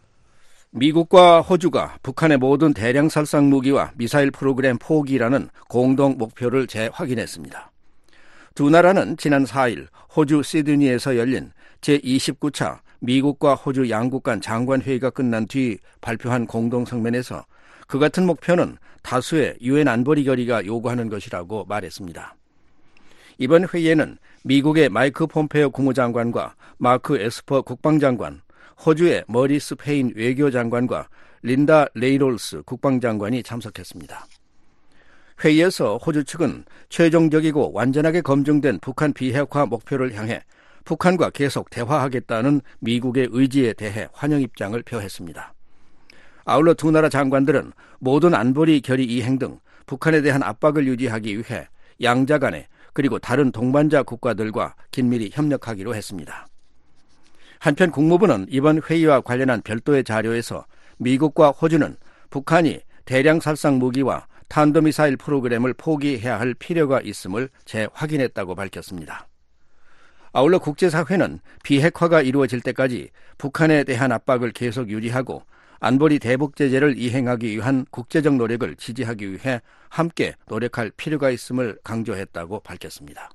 미국과 호주가 북한의 모든 대량 살상 무기와 미사일 프로그램 포기라는 공동 목표를 재확인했습니다. 두 나라는 지난 4일 호주 시드니에서 열린 제29차 미국과 호주 양국 간 장관회의가 끝난 뒤 발표한 공동성명에서 그 같은 목표는 다수의 유엔 안보리 결의가 요구하는 것이라고 말했습니다. 이번 회의에는 미국의 마이크 폼페오 국무장관과 마크 에스퍼 국방장관, 호주의 머리스 페인 외교장관과 린다 레이놀스 국방장관이 참석했습니다. 회의에서 호주 측은 최종적이고 완전하게 검증된 북한 비핵화 목표를 향해 북한과 계속 대화하겠다는 미국의 의지에 대해 환영 입장을 표했습니다. 아울러 두 나라 장관들은 모든 안보리 결의 이행 등 북한에 대한 압박을 유지하기 위해 양자 간에 그리고 다른 동반자 국가들과 긴밀히 협력하기로 했습니다. 한편 국무부는 이번 회의와 관련한 별도의 자료에서 미국과 호주는 북한이 대량 살상 무기와 탄도미사일 프로그램을 포기해야 할 필요가 있음을 재확인했다고 밝혔습니다. 아울러 국제사회는 비핵화가 이루어질 때까지 북한에 대한 압박을 계속 유지하고 안보리 대북 제재를 이행하기 위한 국제적 노력을 지지하기 위해 함께 노력할 필요가 있음을 강조했다고 밝혔습니다.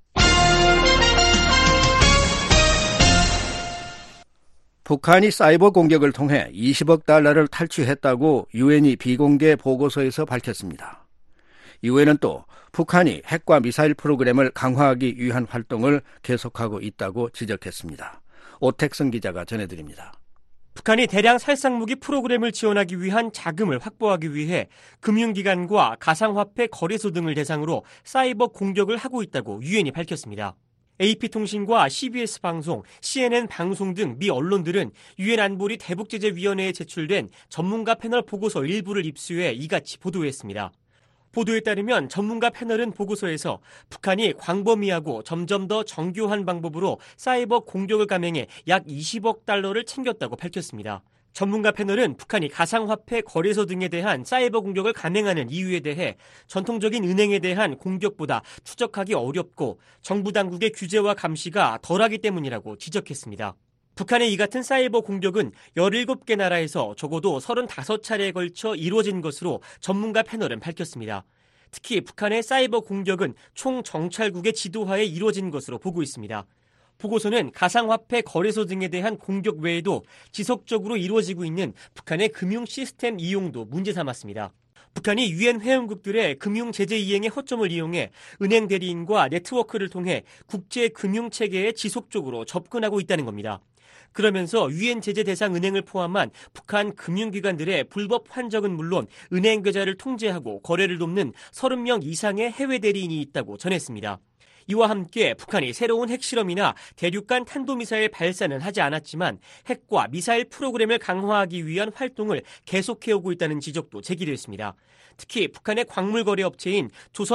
북한이 사이버 공격을 통해 20억 달러를 탈취했다고 유엔이 비공개 보고서에서 밝혔습니다. 유엔은 또 북한이 핵과 미사일 프로그램을 강화하기 위한 활동을 계속하고 있다고 지적했습니다. 오택승 기자가 전해드립니다. 북한이 대량 살상무기 프로그램을 지원하기 위한 자금을 확보하기 위해 금융기관과 가상화폐 거래소 등을 대상으로 사이버 공격을 하고 있다고 유엔이 밝혔습니다. AP통신과 CBS 방송, CNN 방송 등 미 언론들은 유엔 안보리 대북제재위원회에 제출된 전문가 패널 보고서 일부를 입수해 이같이 보도했습니다. 보도에 따르면 전문가 패널은 보고서에서 북한이 광범위하고 점점 더 정교한 방법으로 사이버 공격을 감행해 약 20억 달러를 챙겼다고 밝혔습니다. 전문가 패널은 북한이 가상화폐 거래소 등에 대한 사이버 공격을 감행하는 이유에 대해 전통적인 은행에 대한 공격보다 추적하기 어렵고 정부 당국의 규제와 감시가 덜하기 때문이라고 지적했습니다. 북한의 이 같은 사이버 공격은 17개 나라에서 적어도 35차례에 걸쳐 이루어진 것으로 전문가 패널은 밝혔습니다. 특히 북한의 사이버 공격은 총정찰국의 지도하에 이루어진 것으로 보고 있습니다. 보고서는 가상화폐 거래소 등에 대한 공격 외에도 지속적으로 이루어지고 있는 북한의 금융 시스템 이용도 문제 삼았습니다. 북한이 유엔 회원국들의 금융 제재 이행의 허점을 이용해 은행 대리인과 네트워크를 통해 국제 금융 체계에 지속적으로 접근하고 있다는 겁니다. 그러면서 유엔 제재 대상 은행을 포함한 북한 금융기관들의 불법 환적은 물론 은행 계좌를 통제하고 거래를 돕는 30명 이상의 해외 대리인이 있다고 전했습니다. 이와 함께 북한이 새로운 핵실험이나 대륙간 탄도미사일 발사는 하지 않았지만 핵과 미사일 프로그램을 강화하기 위한 활동을 계속해오고 있다는 지적도 제기됐습니다. 특히 북한의 광물 거래 업체인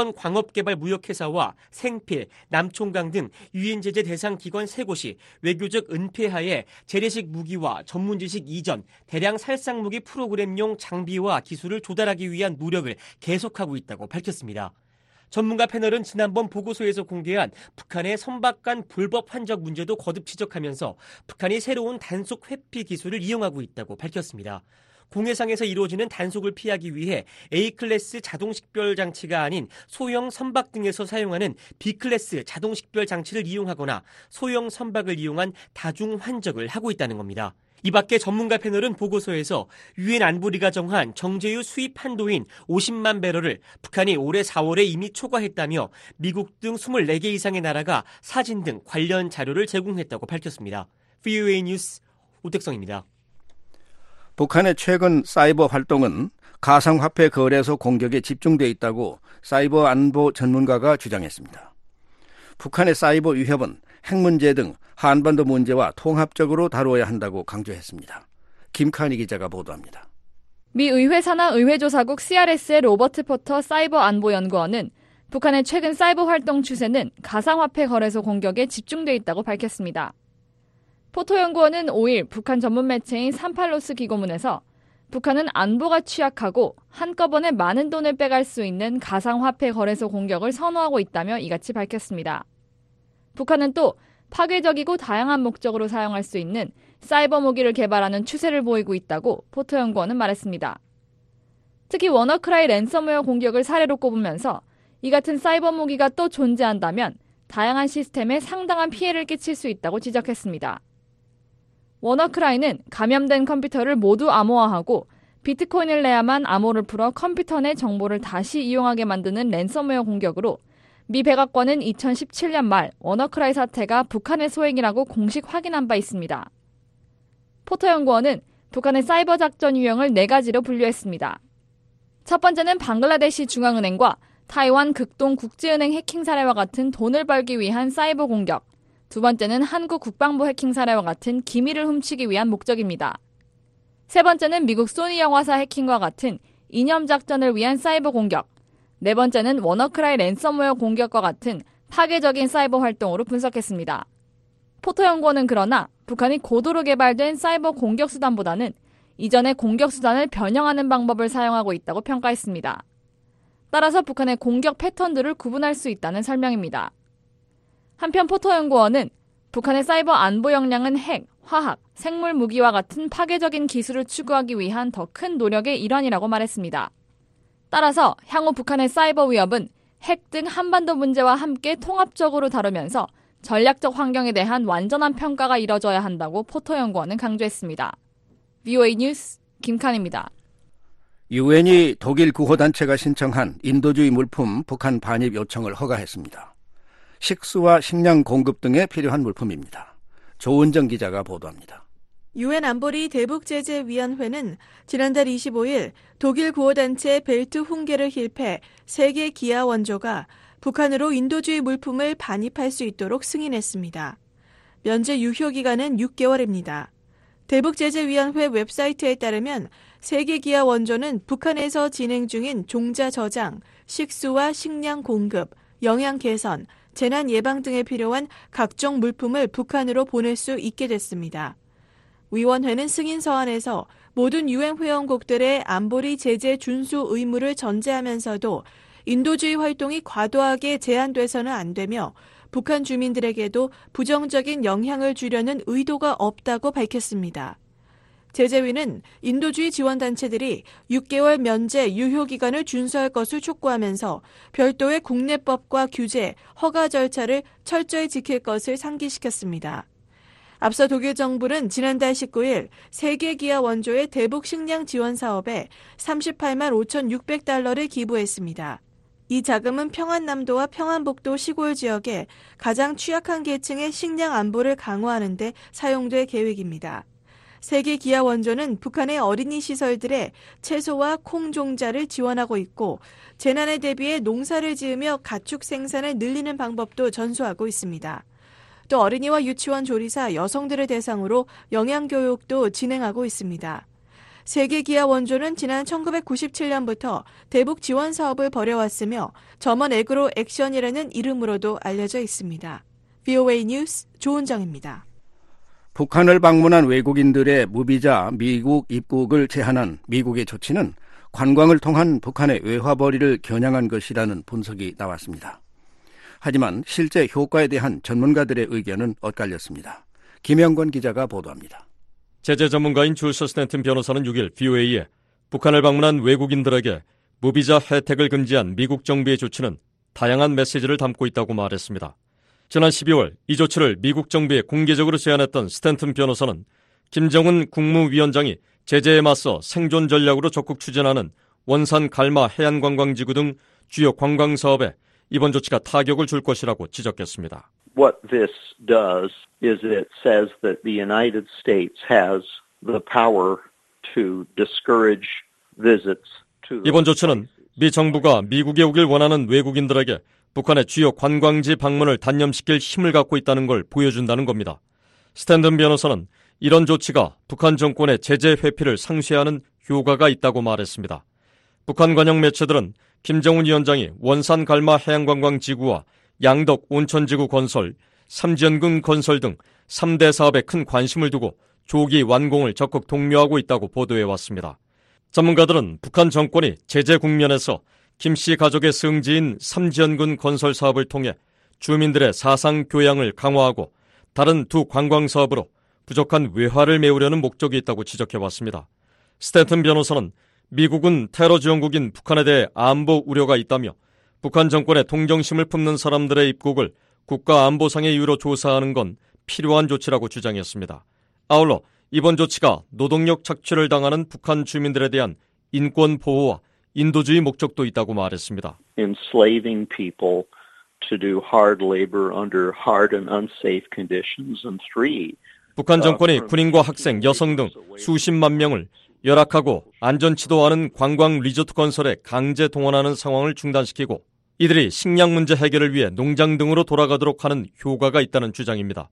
조선광업개발무역회사와 생필, 남총강 등 유엔 제재 대상 기관 3곳이 외교적 은폐하에 재래식 무기와 전문지식 이전, 대량 살상무기 프로그램용 장비와 기술을 조달하기 위한 노력을 계속하고 있다고 밝혔습니다. 전문가 패널은 지난번 보고서에서 공개한 북한의 선박 간 불법 환적 문제도 거듭 지적하면서 북한이 새로운 단속 회피 기술을 이용하고 있다고 밝혔습니다. 공해상에서 이루어지는 단속을 피하기 위해 A클래스 자동식별 장치가 아닌 소형 선박 등에서 사용하는 B클래스 자동식별 장치를 이용하거나 소형 선박을 이용한 다중 환적을 하고 있다는 겁니다. 이 밖에 전문가 패널은 보고서에서 유엔 안보리가 정한 정제유 수입 한도인 50만 배럴을 북한이 올해 4월에 이미 초과했다며 미국 등 24개 이상의 나라가 사진 등 관련 자료를 제공했다고 밝혔습니다. VOA 뉴스 오택성입니다. 북한의 최근 사이버 활동은 가상화폐 거래소 공격에 집중돼 있다고 사이버 안보 전문가가 주장했습니다. 북한의 사이버 위협은 핵 문제 등 한반도 문제와 통합적으로 다루어야 한다고 강조했습니다. 김칸희 기자가 보도합니다. 미 의회 산하 의회조사국 CRS의 로버트 포터 사이버 안보연구원은 북한의 최근 사이버 활동 추세는 가상화폐 거래소 공격에 집중돼 있다고 밝혔습니다. 포터 연구원은 5일 북한 전문 매체인 삼팔로스 기고문에서 북한은 안보가 취약하고 한꺼번에 많은 돈을 빼갈 수 있는 가상화폐 거래소 공격을 선호하고 있다며 이같이 밝혔습니다. 북한은 또 파괴적이고 다양한 목적으로 사용할 수 있는 사이버 무기를 개발하는 추세를 보이고 있다고 포터 연구원은 말했습니다. 특히 워너크라이 랜섬웨어 공격을 사례로 꼽으면서 이 같은 사이버 무기가 또 존재한다면 다양한 시스템에 상당한 피해를 끼칠 수 있다고 지적했습니다. 워너크라이는 감염된 컴퓨터를 모두 암호화하고 비트코인을 내야만 암호를 풀어 컴퓨터 내 정보를 다시 이용하게 만드는 랜섬웨어 공격으로 미 백악관은 2017년 말 워너크라이 사태가 북한의 소행이라고 공식 확인한 바 있습니다. 포터 연구원은 북한의 사이버 작전 유형을 4가지로 분류했습니다. 첫 번째는 방글라데시 중앙은행과 타이완 극동 국제은행 해킹 사례와 같은 돈을 벌기 위한 사이버 공격, 두 번째는 한국 국방부 해킹 사례와 같은 기밀을 훔치기 위한 목적입니다. 세 번째는 미국 소니 영화사 해킹과 같은 이념 작전을 위한 사이버 공격, 네 번째는 워너크라이 랜섬웨어 공격과 같은 파괴적인 사이버 활동으로 분석했습니다. 포터 연구원은 그러나 북한이 고도로 개발된 사이버 공격 수단보다는 이전의 공격 수단을 변형하는 방법을 사용하고 있다고 평가했습니다. 따라서 북한의 공격 패턴들을 구분할 수 있다는 설명입니다. 한편 포터 연구원은 북한의 사이버 안보 역량은 핵, 화학, 생물 무기와 같은 파괴적인 기술을 추구하기 위한 더 큰 노력의 일환이라고 말했습니다. 따라서 향후 북한의 사이버 위협은 핵 등 한반도 문제와 함께 통합적으로 다루면서 전략적 환경에 대한 완전한 평가가 이뤄져야 한다고 포터 연구원은 강조했습니다. VOA 뉴스 김칸입니다. 유엔이 독일 구호단체가 신청한 인도주의 물품 북한 반입 요청을 허가했습니다. 식수와 식량 공급 등에 필요한 물품입니다. 조은정 기자가 보도합니다. 유엔 안보리 대북제재위원회는 지난달 25일 독일 구호단체 벨트 훈게르 힐페 세계 기아 원조가 북한으로 인도주의 물품을 반입할 수 있도록 승인했습니다. 면제 유효 기간은 6개월입니다. 대북제재위원회 웹사이트에 따르면 세계 기아 원조는 북한에서 진행 중인 종자 저장, 식수와 식량 공급, 영양 개선, 재난 예방 등에 필요한 각종 물품을 북한으로 보낼 수 있게 됐습니다. 위원회는 승인 서한에서 모든 유엔 회원국들의 안보리 제재 준수 의무를 전제하면서도 인도주의 활동이 과도하게 제한돼서는 안 되며 북한 주민들에게도 부정적인 영향을 주려는 의도가 없다고 밝혔습니다. 제재위는 인도주의 지원단체들이 6개월 면제 유효 기간을 준수할 것을 촉구하면서 별도의 국내법과 규제, 허가 절차를 철저히 지킬 것을 상기시켰습니다. 앞서 독일 정부는 지난달 19일 세계 기아 원조의 대북 식량 지원 사업에 38만 5,600달러를 기부했습니다. 이 자금은 평안남도와 평안북도 시골 지역에 가장 취약한 계층의 식량 안보를 강화하는 데 사용될 계획입니다. 세계 기아 원조는 북한의 어린이 시설들의 채소와 콩 종자를 지원하고 있고 재난에 대비해 농사를 지으며 가축 생산을 늘리는 방법도 전수하고 있습니다. 또 어린이와 유치원 조리사 여성들을 대상으로 영양교육도 진행하고 있습니다. 세계 기아 원조는 지난 1997년부터 대북 지원 사업을 벌여왔으며 점원 애그로 액션이라는 이름으로도 알려져 있습니다. VOA 뉴스 조은정입니다. 북한을 방문한 외국인들의 무비자 미국 입국을 제한한 미국의 조치는 관광을 통한 북한의 외화벌이를 겨냥한 것이라는 분석이 나왔습니다. 하지만 실제 효과에 대한 전문가들의 의견은 엇갈렸습니다. 김영권 기자가 보도합니다. 제재 전문가인 줄서 스탠튼 변호사는 6일 VOA에 북한을 방문한 외국인들에게 무비자 혜택을 금지한 미국 정부의 조치는 다양한 메시지를 담고 있다고 말했습니다. 지난 12월 이 조치를 미국 정부에 공개적으로 제안했던 스탠튼 변호사는 김정은 국무위원장이 제재에 맞서 생존 전략으로 적극 추진하는 원산 갈마 해안관광지구 등 주요 관광사업에 이번 조치가 타격을 줄 것이라고 지적했습니다. What this does is it says that the United States has the power to discourage visits to 이번 조치는 미 정부가 미국에 오길 원하는 외국인들에게 북한의 주요 관광지 방문을 단념시킬 힘을 갖고 있다는 걸 보여준다는 겁니다. 스탠든 변호사는 이런 조치가 북한 정권의 제재 회피를 상쇄하는 효과가 있다고 말했습니다. 북한 관영 매체들은 김정은 위원장이 원산 갈마 해양관광지구와 양덕 온천지구 건설, 삼지연군 건설 등 3대 사업에 큰 관심을 두고 조기 완공을 적극 독려하고 있다고 보도해왔습니다. 전문가들은 북한 정권이 제재 국면에서 김 씨 가족의 성지인 삼지연군 건설 사업을 통해 주민들의 사상 교양을 강화하고 다른 두 관광 사업으로 부족한 외화를 메우려는 목적이 있다고 지적해왔습니다. 스탠튼 변호사는 미국은 테러 지원국인 북한에 대해 안보 우려가 있다며 북한 정권의 동정심을 품는 사람들의 입국을 국가안보상의 이유로 조사하는 건 필요한 조치라고 주장했습니다. 아울러 이번 조치가 노동력 착취를 당하는 북한 주민들에 대한 인권 보호와 인도주의 목적도 있다고 말했습니다. enslaving people to do hard labor under hard and unsafe conditions. And 3. 북한 정권이 군인과 학생, 여성 등 수십만 명을 열악하고 안전치도 않은 관광 리조트 건설에 강제 동원하는 상황을 중단시키고 이들이 식량 문제 해결을 위해 농장 등으로 돌아가도록 하는 효과가 있다는 주장입니다.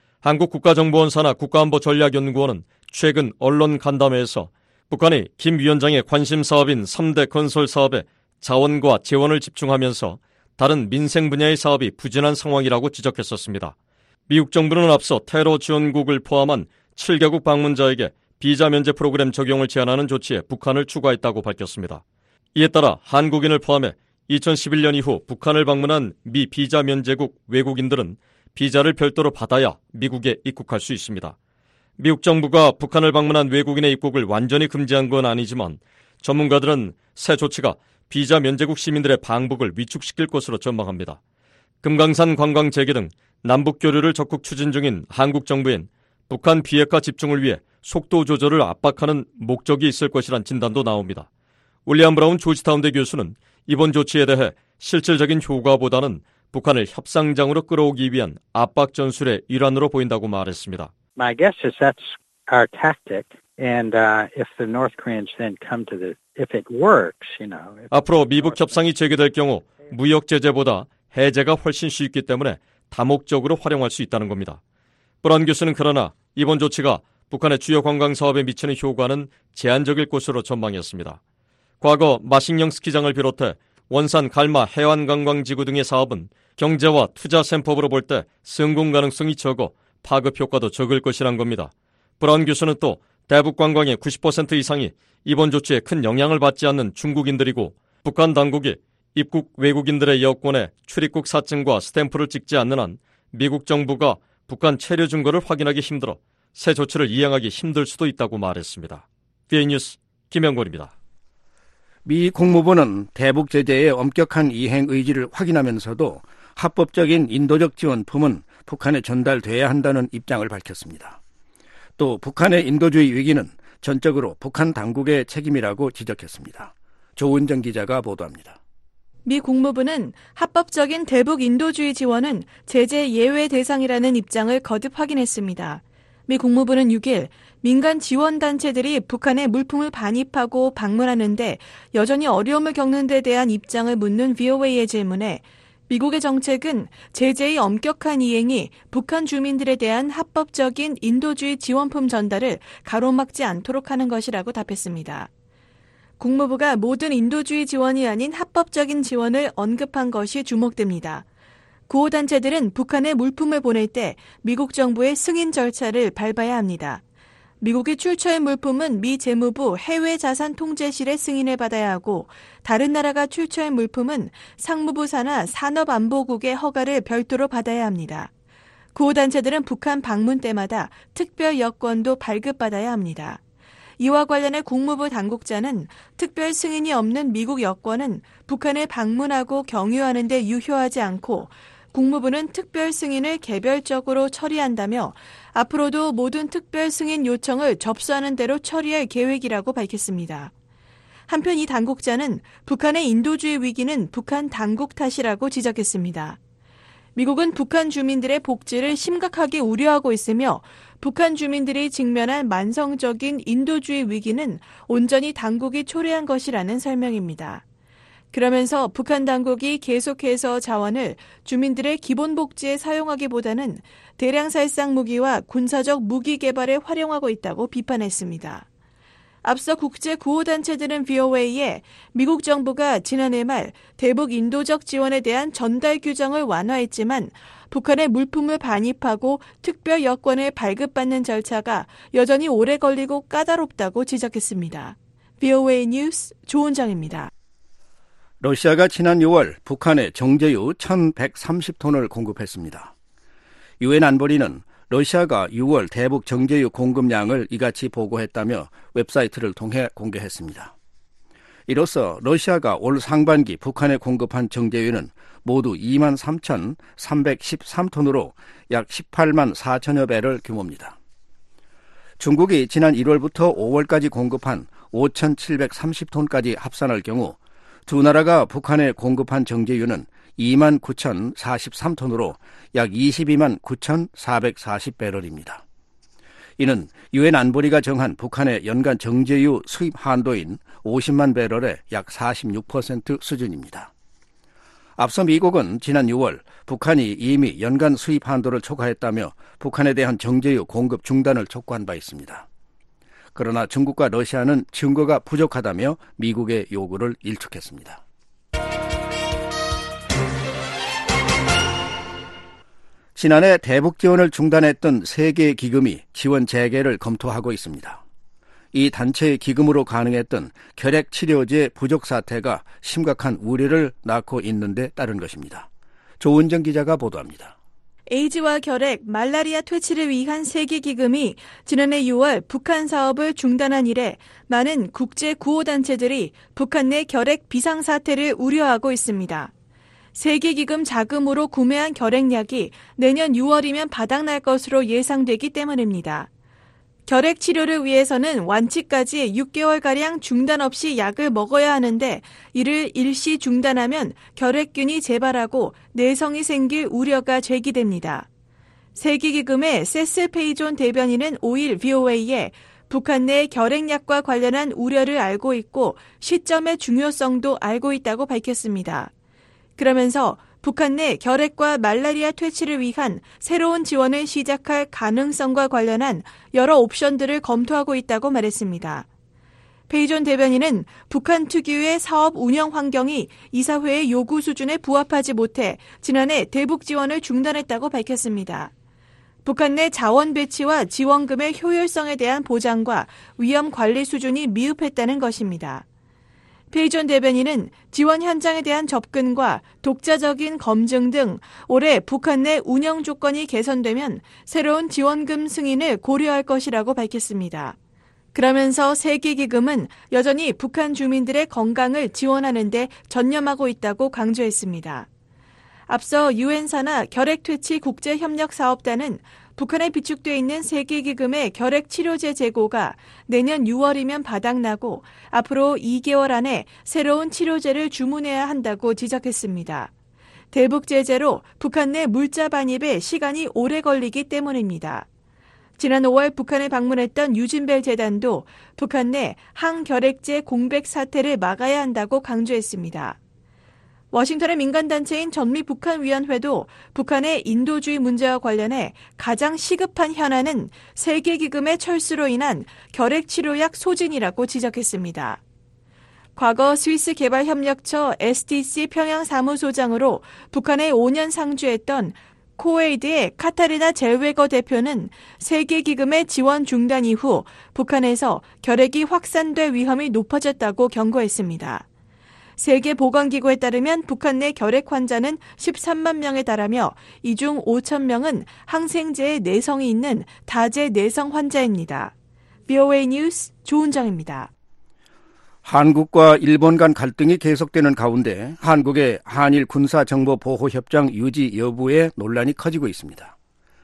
한국국가정보원 산하 국가안보전략연구원은 최근 언론 간담회에서 북한이 김 위원장의 관심 사업인 3대 건설 사업에 자원과 재원을 집중하면서 다른 민생 분야의 사업이 부진한 상황이라고 지적했었습니다. 미국 정부는 앞서 테러 지원국을 포함한 7개국 방문자에게 비자 면제 프로그램 적용을 제한하는 조치에 북한을 추가했다고 밝혔습니다. 이에 따라 한국인을 포함해 2011년 이후 북한을 방문한 미 비자 면제국 외국인들은 비자를 별도로 받아야 미국에 입국할 수 있습니다. 미국 정부가 북한을 방문한 외국인의 입국을 완전히 금지한 건 아니지만 전문가들은 새 조치가 비자 면제국 시민들의 방북을 위축시킬 것으로 전망합니다. 금강산 관광 재개 등 남북 교류를 적극 추진 중인 한국 정부엔 북한 비핵화 집중을 위해 속도 조절을 압박하는 목적이 있을 것이란 진단도 나옵니다. 윌리엄 브라운 조지타운대 교수는 이번 조치에 대해 실질적인 효과보다는 북한을 협상장으로 끌어오기 위한 압박 전술의 일환으로 보인다고 말했습니다. My guess is that's our tactic, and if the North Koreans then come to the, if it works, you know. 앞으로 미북 협상이 재개될 경우 무역 제재보다 해제가 훨씬 쉽기 때문에 다목적으로 활용할 수 있다는 겁니다. 브라운 교수는 그러나 이번 조치가 북한의 주요 관광 사업에 미치는 효과는 제한적일 것으로 전망했습니다. 과거 마식령 스키장을 비롯해 원산 갈마 해안관광지구 등의 사업은 경제와 투자 셈법으로 볼 때 성공 가능성이 적어 파급 효과도 적을 것이란 겁니다. 브라운 교수는 또 대북 관광의 90% 이상이 이번 조치에 큰 영향을 받지 않는 중국인들이고 북한 당국이 입국 외국인들의 여권에 출입국 사증과 스탬프를 찍지 않는 한 미국 정부가 북한 체류 증거를 확인하기 힘들어 새 조치를 이행하기 힘들 수도 있다고 말했습니다. VA 뉴스 김영권입니다. 미 국무부는 대북 제재의 엄격한 이행 의지를 확인하면서도 합법적인 인도적 지원품은 북한에 전달돼야 한다는 입장을 밝혔습니다. 또 북한의 인도주의 위기는 전적으로 북한 당국의 책임이라고 지적했습니다. 조은정 기자가 보도합니다. 미 국무부는 합법적인 대북 인도주의 지원은 제재 예외 대상이라는 입장을 거듭 확인했습니다. 미 국무부는 6일 민간 지원단체들이 북한에 물품을 반입하고 방문하는데 여전히 어려움을 겪는 데 대한 입장을 묻는 VOA의 질문에 미국의 정책은 제재의 엄격한 이행이 북한 주민들에 대한 합법적인 인도주의 지원품 전달을 가로막지 않도록 하는 것이라고 답했습니다. 국무부가 모든 인도주의 지원이 아닌 합법적인 지원을 언급한 것이 주목됩니다. 구호단체들은 북한에 물품을 보낼 때 미국 정부의 승인 절차를 밟아야 합니다. 미국이 출처의 물품은 미 재무부 해외자산통제실의 승인을 받아야 하고 다른 나라가 출처의 물품은 상무부 산하 산업안보국의 허가를 별도로 받아야 합니다. 구호단체들은 북한 방문 때마다 특별 여권도 발급받아야 합니다. 이와 관련해 국무부 당국자는 특별 승인이 없는 미국 여권은 북한을 방문하고 경유하는 데 유효하지 않고 국무부는 특별 승인을 개별적으로 처리한다며 앞으로도 모든 특별 승인 요청을 접수하는 대로 처리할 계획이라고 밝혔습니다. 한편 이 당국자는 북한의 인도주의 위기는 북한 당국 탓이라고 지적했습니다. 미국은 북한 주민들의 복지를 심각하게 우려하고 있으며 북한 주민들이 직면한 만성적인 인도주의 위기는 온전히 당국이 초래한 것이라는 설명입니다. 그러면서 북한 당국이 계속해서 자원을 주민들의 기본 복지에 사용하기보다는 대량 살상 무기와 군사적 무기 개발에 활용하고 있다고 비판했습니다. 앞서 국제 구호단체들은 VOA에 미국 정부가 지난해 말 대북 인도적 지원에 대한 전달 규정을 완화했지만 북한의 물품을 반입하고 특별 여권을 발급받는 절차가 여전히 오래 걸리고 까다롭다고 지적했습니다. VOA 뉴스 조은정입니다. 러시아가 지난 6월 북한에 정제유 1,130톤을 공급했습니다. 유엔 안보리는 러시아가 6월 대북 정제유 공급량을 이같이 보고했다며 웹사이트를 통해 공개했습니다. 이로써 러시아가 올 상반기 북한에 공급한 정제유는 모두 23,313톤으로 약 18만 4천여 배럴 규모입니다. 중국이 지난 1월부터 5월까지 공급한 5,730톤까지 합산할 경우 두 나라가 북한에 공급한 정제유는 2만 9,043톤으로 약 22만 9,440배럴입니다. 이는 유엔 안보리가 정한 북한의 연간 정제유 수입 한도인 50만 배럴의 약 46% 수준입니다. 앞서 미국은 지난 6월 북한이 이미 연간 수입 한도를 초과했다며 북한에 대한 정제유 공급 중단을 촉구한 바 있습니다. 그러나 중국과 러시아는 증거가 부족하다며 미국의 요구를 일축했습니다. 지난해 대북 지원을 중단했던 세계 기금이 지원 재개를 검토하고 있습니다. 이 단체의 기금으로 가능했던 결핵 치료제 부족 사태가 심각한 우려를 낳고 있는 데 따른 것입니다. 조은정 기자가 보도합니다. 에이즈와 결핵, 말라리아 퇴치를 위한 세계기금이 지난해 6월 북한 사업을 중단한 이래 많은 국제 구호단체들이 북한 내 결핵 비상사태를 우려하고 있습니다. 세계기금 자금으로 구매한 결핵약이 내년 6월이면 바닥날 것으로 예상되기 때문입니다. 결핵 치료를 위해서는 완치까지 6개월가량 중단 없이 약을 먹어야 하는데 이를 일시 중단하면 결핵균이 재발하고 내성이 생길 우려가 제기됩니다. 세계기금의 세슬 페이존 대변인은 5일 VOA에 북한 내 결핵약과 관련한 우려를 알고 있고 시점의 중요성도 알고 있다고 밝혔습니다. 그러면서 북한 내 결핵과 말라리아 퇴치를 위한 새로운 지원을 시작할 가능성과 관련한 여러 옵션들을 검토하고 있다고 말했습니다. 페이존 대변인은 북한 특유의 사업 운영 환경이 이사회의 요구 수준에 부합하지 못해 지난해 대북 지원을 중단했다고 밝혔습니다. 북한 내 자원 배치와 지원금의 효율성에 대한 보장과 위험 관리 수준이 미흡했다는 것입니다. 페이존 대변인은 지원 현장에 대한 접근과 독자적인 검증 등 올해 북한 내 운영 조건이 개선되면 새로운 지원금 승인을 고려할 것이라고 밝혔습니다. 그러면서 세계기금은 여전히 북한 주민들의 건강을 지원하는 데 전념하고 있다고 강조했습니다. 앞서 유엔 산하 결핵퇴치 국제협력사업단은 북한에 비축되어 있는 세계기금의 결핵치료제 재고가 내년 6월이면 바닥나고 앞으로 2개월 안에 새로운 치료제를 주문해야 한다고 지적했습니다. 대북 제재로 북한 내 물자 반입에 시간이 오래 걸리기 때문입니다. 지난 5월 북한을 방문했던 유진벨 재단도 북한 내 항결핵제 공백 사태를 막아야 한다고 강조했습니다. 워싱턴의 민간단체인 전미북한위원회도 북한의 인도주의 문제와 관련해 가장 시급한 현안은 세계기금의 철수로 인한 결핵치료약 소진이라고 지적했습니다. 과거 스위스 개발협력처 STC 평양사무소장으로 북한에 5년 상주했던 코웨이드의 카타리나 젤웨거 대표는 세계 기금의 지원 중단 이후 북한에서 결핵이 확산될 위험이 높아졌다고 경고했습니다. 세계보건기구에 따르면 북한 내 결핵 환자는 13만 명에 달하며 이 중 5천 명은 항생제에 내성이 있는 다제 내성 환자입니다. BOA 뉴스 조은정입니다. 한국과 일본 간 갈등이 계속되는 가운데 한국의 한일 군사정보보호협정 유지 여부에 논란이 커지고 있습니다.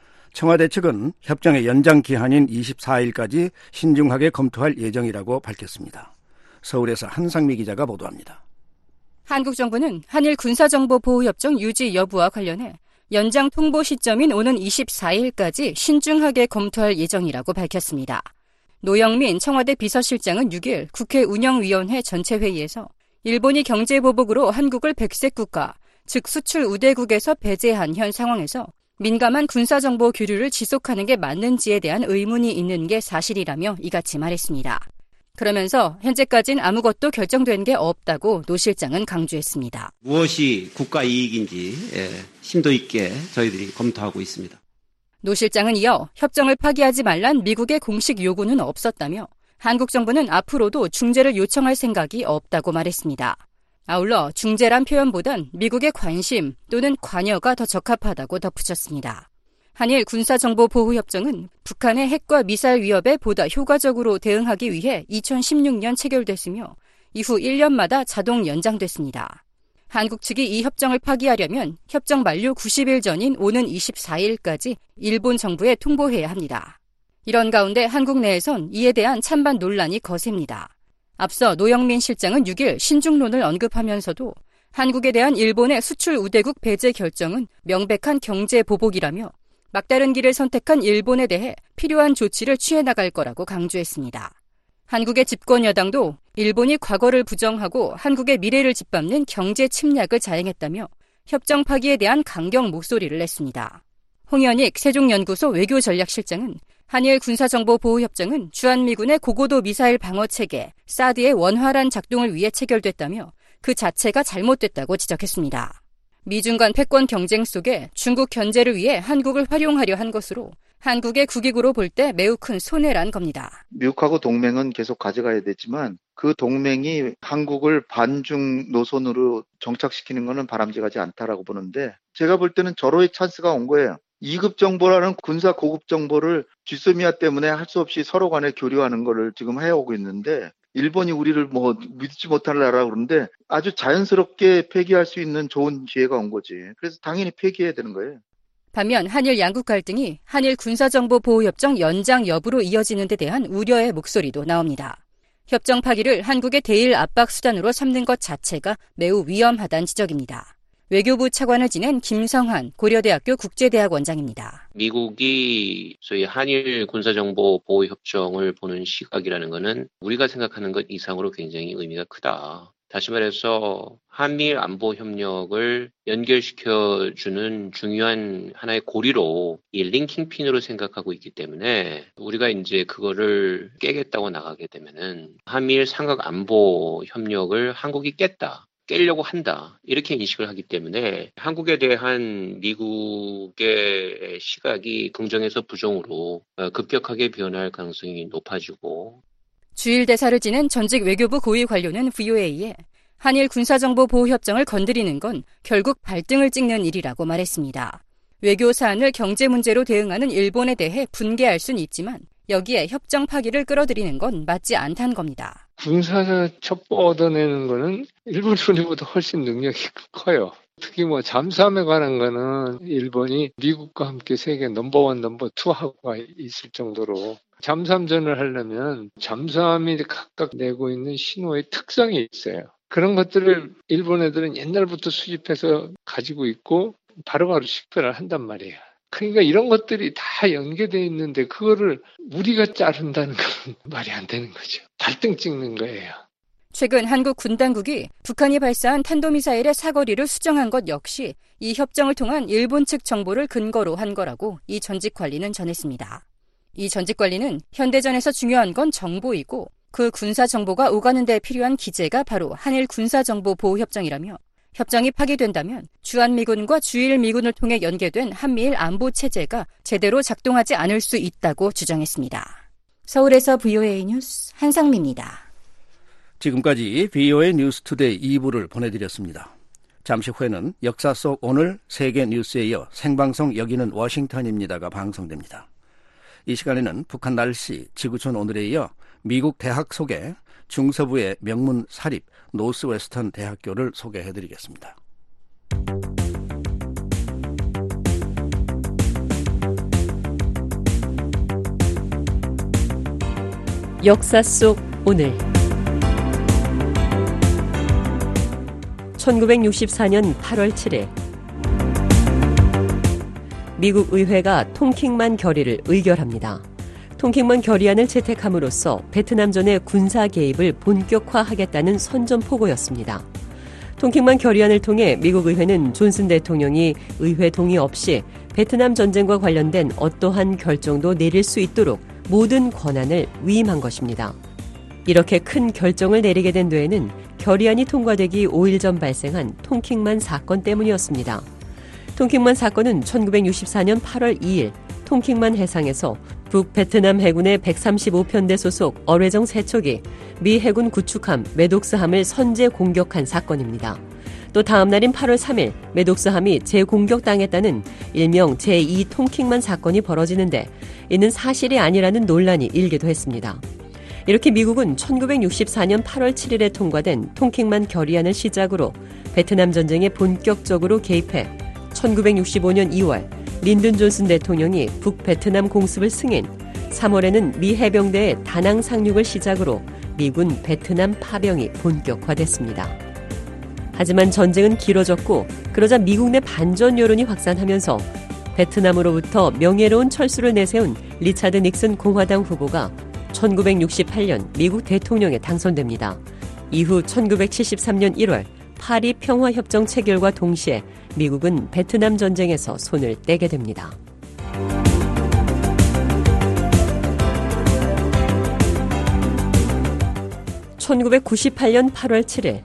청와대 측은 협정의 연장 기한인 24일까지 신중하게 검토할 예정이라고 밝혔습니다. 서울에서 한상미 기자가 보도합니다. 한국 정부는 한일 군사정보보호협정 유지 여부와 관련해 연장 통보 시점인 오는 24일까지 신중하게 검토할 예정이라고 밝혔습니다. 노영민 청와대 비서실장은 6일 국회 운영위원회 전체 회의에서 일본이 경제보복으로 한국을 백색 국가, 즉 수출 우대국에서 배제한 현 상황에서 민감한 군사정보 교류를 지속하는 게 맞는지에 대한 의문이 있는 게 사실이라며 이같이 말했습니다. 그러면서 현재까진 아무것도 결정된 게 없다고 노 실장은 강조했습니다. 무엇이 국가 이익인지 심도 있게 저희들이 검토하고 있습니다. 노 실장은 이어 협정을 파기하지 말란 미국의 공식 요구는 없었다며 한국 정부는 앞으로도 중재를 요청할 생각이 없다고 말했습니다. 아울러 중재란 표현보단 미국의 관심 또는 관여가 더 적합하다고 덧붙였습니다. 한일 군사정보보호협정은 북한의 핵과 미사일 위협에 보다 효과적으로 대응하기 위해 2016년 체결됐으며 이후 1년마다 자동 연장됐습니다. 한국 측이 이 협정을 파기하려면 협정 만료 90일 전인 오는 24일까지 일본 정부에 통보해야 합니다. 이런 가운데 한국 내에선 이에 대한 찬반 논란이 거셉니다. 앞서 노영민 실장은 6일 신중론을 언급하면서도 한국에 대한 일본의 수출 우대국 배제 결정은 명백한 경제 보복이라며 막다른 길을 선택한 일본에 대해 필요한 조치를 취해 나갈 거라고 강조했습니다. 한국의 집권 여당도 일본이 과거를 부정하고 한국의 미래를 짓밟는 경제 침략을 자행했다며 협정 파기에 대한 강경 목소리를 냈습니다. 홍현익 세종연구소 외교전략실장은 한일 군사정보보호협정은 주한미군의 고고도 미사일 방어체계 사드의 원활한 작동을 위해 체결됐다며 그 자체가 잘못됐다고 지적했습니다. 미중 간 패권 경쟁 속에 중국 견제를 위해 한국을 활용하려 한 것으로 한국의 국익으로 볼 때 매우 큰 손해란 겁니다. 미국하고 동맹은 계속 가져가야 되지만 그 동맹이 한국을 반중 노선으로 정착시키는 것은 바람직하지 않다라고 보는데 제가 볼 때는 절호의 찬스가 온 거예요. 2급 정보라는 군사 고급 정보를 쥐소미아 때문에 할 수 없이 서로 간에 교류하는 거를 지금 해오고 있는데 일본이 우리를 믿지 못할 나라라고 그러는데 아주 자연스럽게 폐기할 수 있는 좋은 기회가 온 거지. 그래서 당연히 폐기해야 되는 거예요. 반면 한일 양국 갈등이 한일 군사정보보호협정 연장 여부로 이어지는 데 대한 우려의 목소리도 나옵니다. 협정 파기를 한국의 대일 압박 수단으로 삼는 것 자체가 매우 위험하다는 지적입니다. 외교부 차관을 지낸 김성한 고려대학교 국제대학 원장입니다. 미국이 소위 한일 군사정보보호협정을 보는 시각이라는 것은 우리가 생각하는 것 이상으로 굉장히 의미가 크다. 다시 말해서 한미일 안보 협력을 연결시켜주는 중요한 하나의 고리로 이 링킹핀으로 생각하고 있기 때문에 우리가 이제 그거를 깨겠다고 나가게 되면은 한미일 삼각 안보 협력을 한국이 깨려고 한다. 이렇게 인식을 하기 때문에 한국에 대한 미국의 시각이 긍정에서 부정으로 급격하게 변할 가능성이 높아지고 주일 대사를 지낸 전직 외교부 고위 관료는 VOA에 한일 군사정보보호협정을 건드리는 건 결국 발등을 찍는 일이라고 말했습니다. 외교 사안을 경제 문제로 대응하는 일본에 대해 분개할 수는 있지만 여기에 협정 파기를 끌어들이는 건 맞지 않다는 겁니다. 군사 첩보 얻어내는 거는 일본 우리보다 훨씬 능력이 커요. 특히 잠수함에 관한 거는 일본이 미국과 함께 세계 넘버원, 넘버2 하고 있을 정도로 잠수함전을 하려면 잠수함이 각각 내고 있는 신호의 특성이 있어요. 그런 것들을 일본 애들은 옛날부터 수집해서 가지고 있고 바로바로 식별을 한단 말이에요. 그러니까 이런 것들이 다 연계되어 있는데 그거를 우리가 자른다는 건 말이 안 되는 거죠. 발등 찍는 거예요. 최근 한국 군 당국이 북한이 발사한 탄도미사일의 사거리를 수정한 것 역시 이 협정을 통한 일본 측 정보를 근거로 한 거라고 이 전직 관리는 전했습니다. 이 전직 관리는 현대전에서 중요한 건 정보이고 그 군사 정보가 오가는 데 필요한 기제가 바로 한일 군사정보보호협정이라며 협정이 파기된다면 주한미군과 주일미군을 통해 연계된 한미일 안보체제가 제대로 작동하지 않을 수 있다고 주장했습니다. 서울에서 VOA 뉴스 한상미입니다. 지금까지 VOA 뉴스투데이 2부를 보내드렸습니다. 잠시 후에는 역사 속 오늘 세계 뉴스에 이어 생방송 여기는 워싱턴입니다가 방송됩니다. 이 시간에는 북한 날씨, 지구촌 오늘에 이어 미국 대학 소개, 중서부의 명문 사립 노스웨스턴 대학교를 소개해드리겠습니다. 역사 속 오늘 1964년 8월 7일 미국 의회가 통킹만 결의를 의결합니다. 통킹만 결의안을 채택함으로써 베트남전의 군사 개입을 본격화하겠다는 선전포고였습니다. 통킹만 결의안을 통해 미국 의회는 존슨 대통령이 의회 동의 없이 베트남 전쟁과 관련된 어떠한 결정도 내릴 수 있도록 모든 권한을 위임한 것입니다. 이렇게 큰 결정을 내리게 된 데에는 결의안이 통과되기 5일 전 발생한 통킹만 사건 때문이었습니다. 통킹만 사건은 1964년 8월 2일 통킹만 해상에서 북베트남 해군의 135편대 소속 어뢰정 3척이 미 해군 구축함 메독스함을 선제 공격한 사건입니다. 또 다음 날인 8월 3일 메독스함이 재공격당했다는 일명 제2 통킹만 사건이 벌어지는데 이는 사실이 아니라는 논란이 일기도 했습니다. 이렇게 미국은 1964년 8월 7일에 통과된 통킹만 결의안을 시작으로 베트남 전쟁에 본격적으로 개입해 1965년 2월 린든 존슨 대통령이 북베트남 공습을 승인, 3월에는 미 해병대의 다낭 상륙을 시작으로 미군 베트남 파병이 본격화됐습니다. 하지만 전쟁은 길어졌고 그러자 미국 내 반전 여론이 확산하면서 베트남으로부터 명예로운 철수를 내세운 리차드 닉슨 공화당 후보가 1968년 미국 대통령에 당선됩니다. 이후 1973년 1월 파리 평화협정 체결과 동시에 미국은 베트남 전쟁에서 손을 떼게 됩니다. (1998년 8월 7일)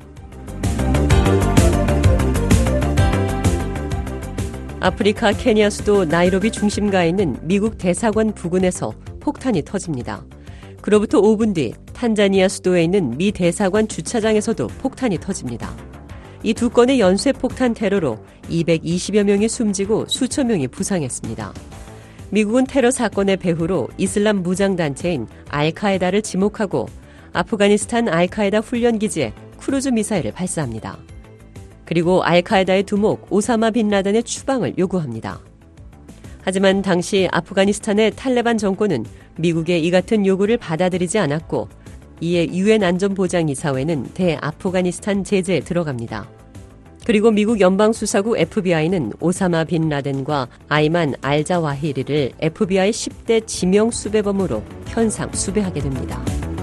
아프리카 케냐 수도 나이로비 중심가에 있는 미국 대사관 부근에서 폭탄이 터집니다. 그로부터 5분 뒤 탄자니아 수도에 있는 미 대사관 주차장에서도 폭탄이 터집니다. 이 두 건의 연쇄폭탄 테러로 220여 명이 숨지고 수천 명이 부상했습니다. 미국은 테러 사건의 배후로 이슬람 무장단체인 알카에다를 지목하고 아프가니스탄 알카에다 훈련기지에 크루즈 미사일을 발사합니다. 그리고 알카에다의 두목 오사마 빈 라덴의 추방을 요구합니다. 하지만 당시 아프가니스탄의 탈레반 정권은 미국의 이 같은 요구를 받아들이지 않았고 이에 유엔 안전보장이사회는 대아프가니스탄 제재에 들어갑니다. 그리고 미국 연방수사국 FBI는 오사마 빈 라덴과 아이만 알자와히리를 FBI 10대 지명 수배범으로 현상 수배하게 됩니다.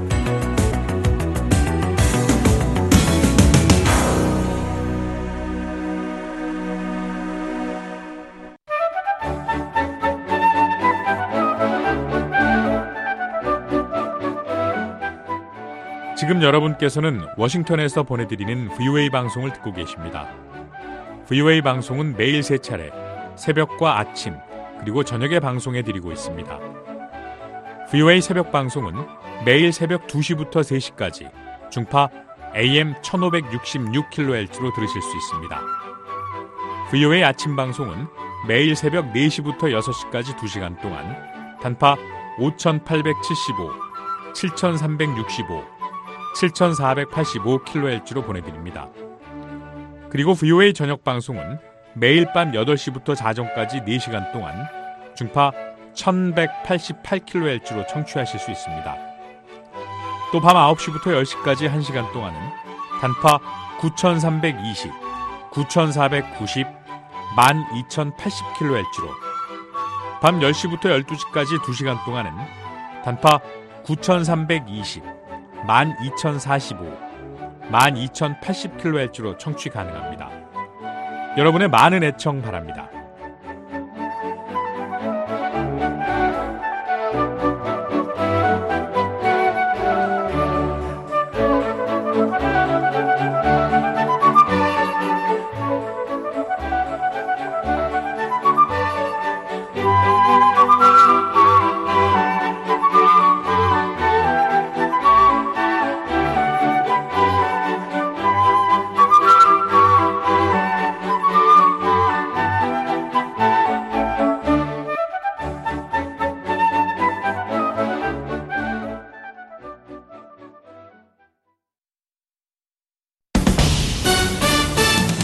지금 여러분께서는 워싱턴에서 보내드리는 VOA 방송을 듣고 계십니다. VOA 방송은 매일 3차례 새벽과 아침 그리고 저녁에 방송해드리고 있습니다. VOA 새벽 방송은 매일 새벽 2시부터 3시까지 중파 AM 1566kHz로 들으실 수 있습니다. VOA 아침 방송은 매일 새벽 4시부터 6시까지 2시간 동안 단파 5875, 7365, 7485kHz로 보내드립니다. 그리고 VOA 저녁 방송은 매일 밤 8시부터 자정까지 4시간 동안 중파 1188kHz로 청취하실 수 있습니다. 또 밤 9시부터 10시까지 1시간 동안은 단파 9320, 9490, 12080kHz로 밤 10시부터 12시까지 2시간 동안은 단파 9320, 12045, 12080kHz로 청취 가능합니다. 여러분의 많은 애청 바랍니다.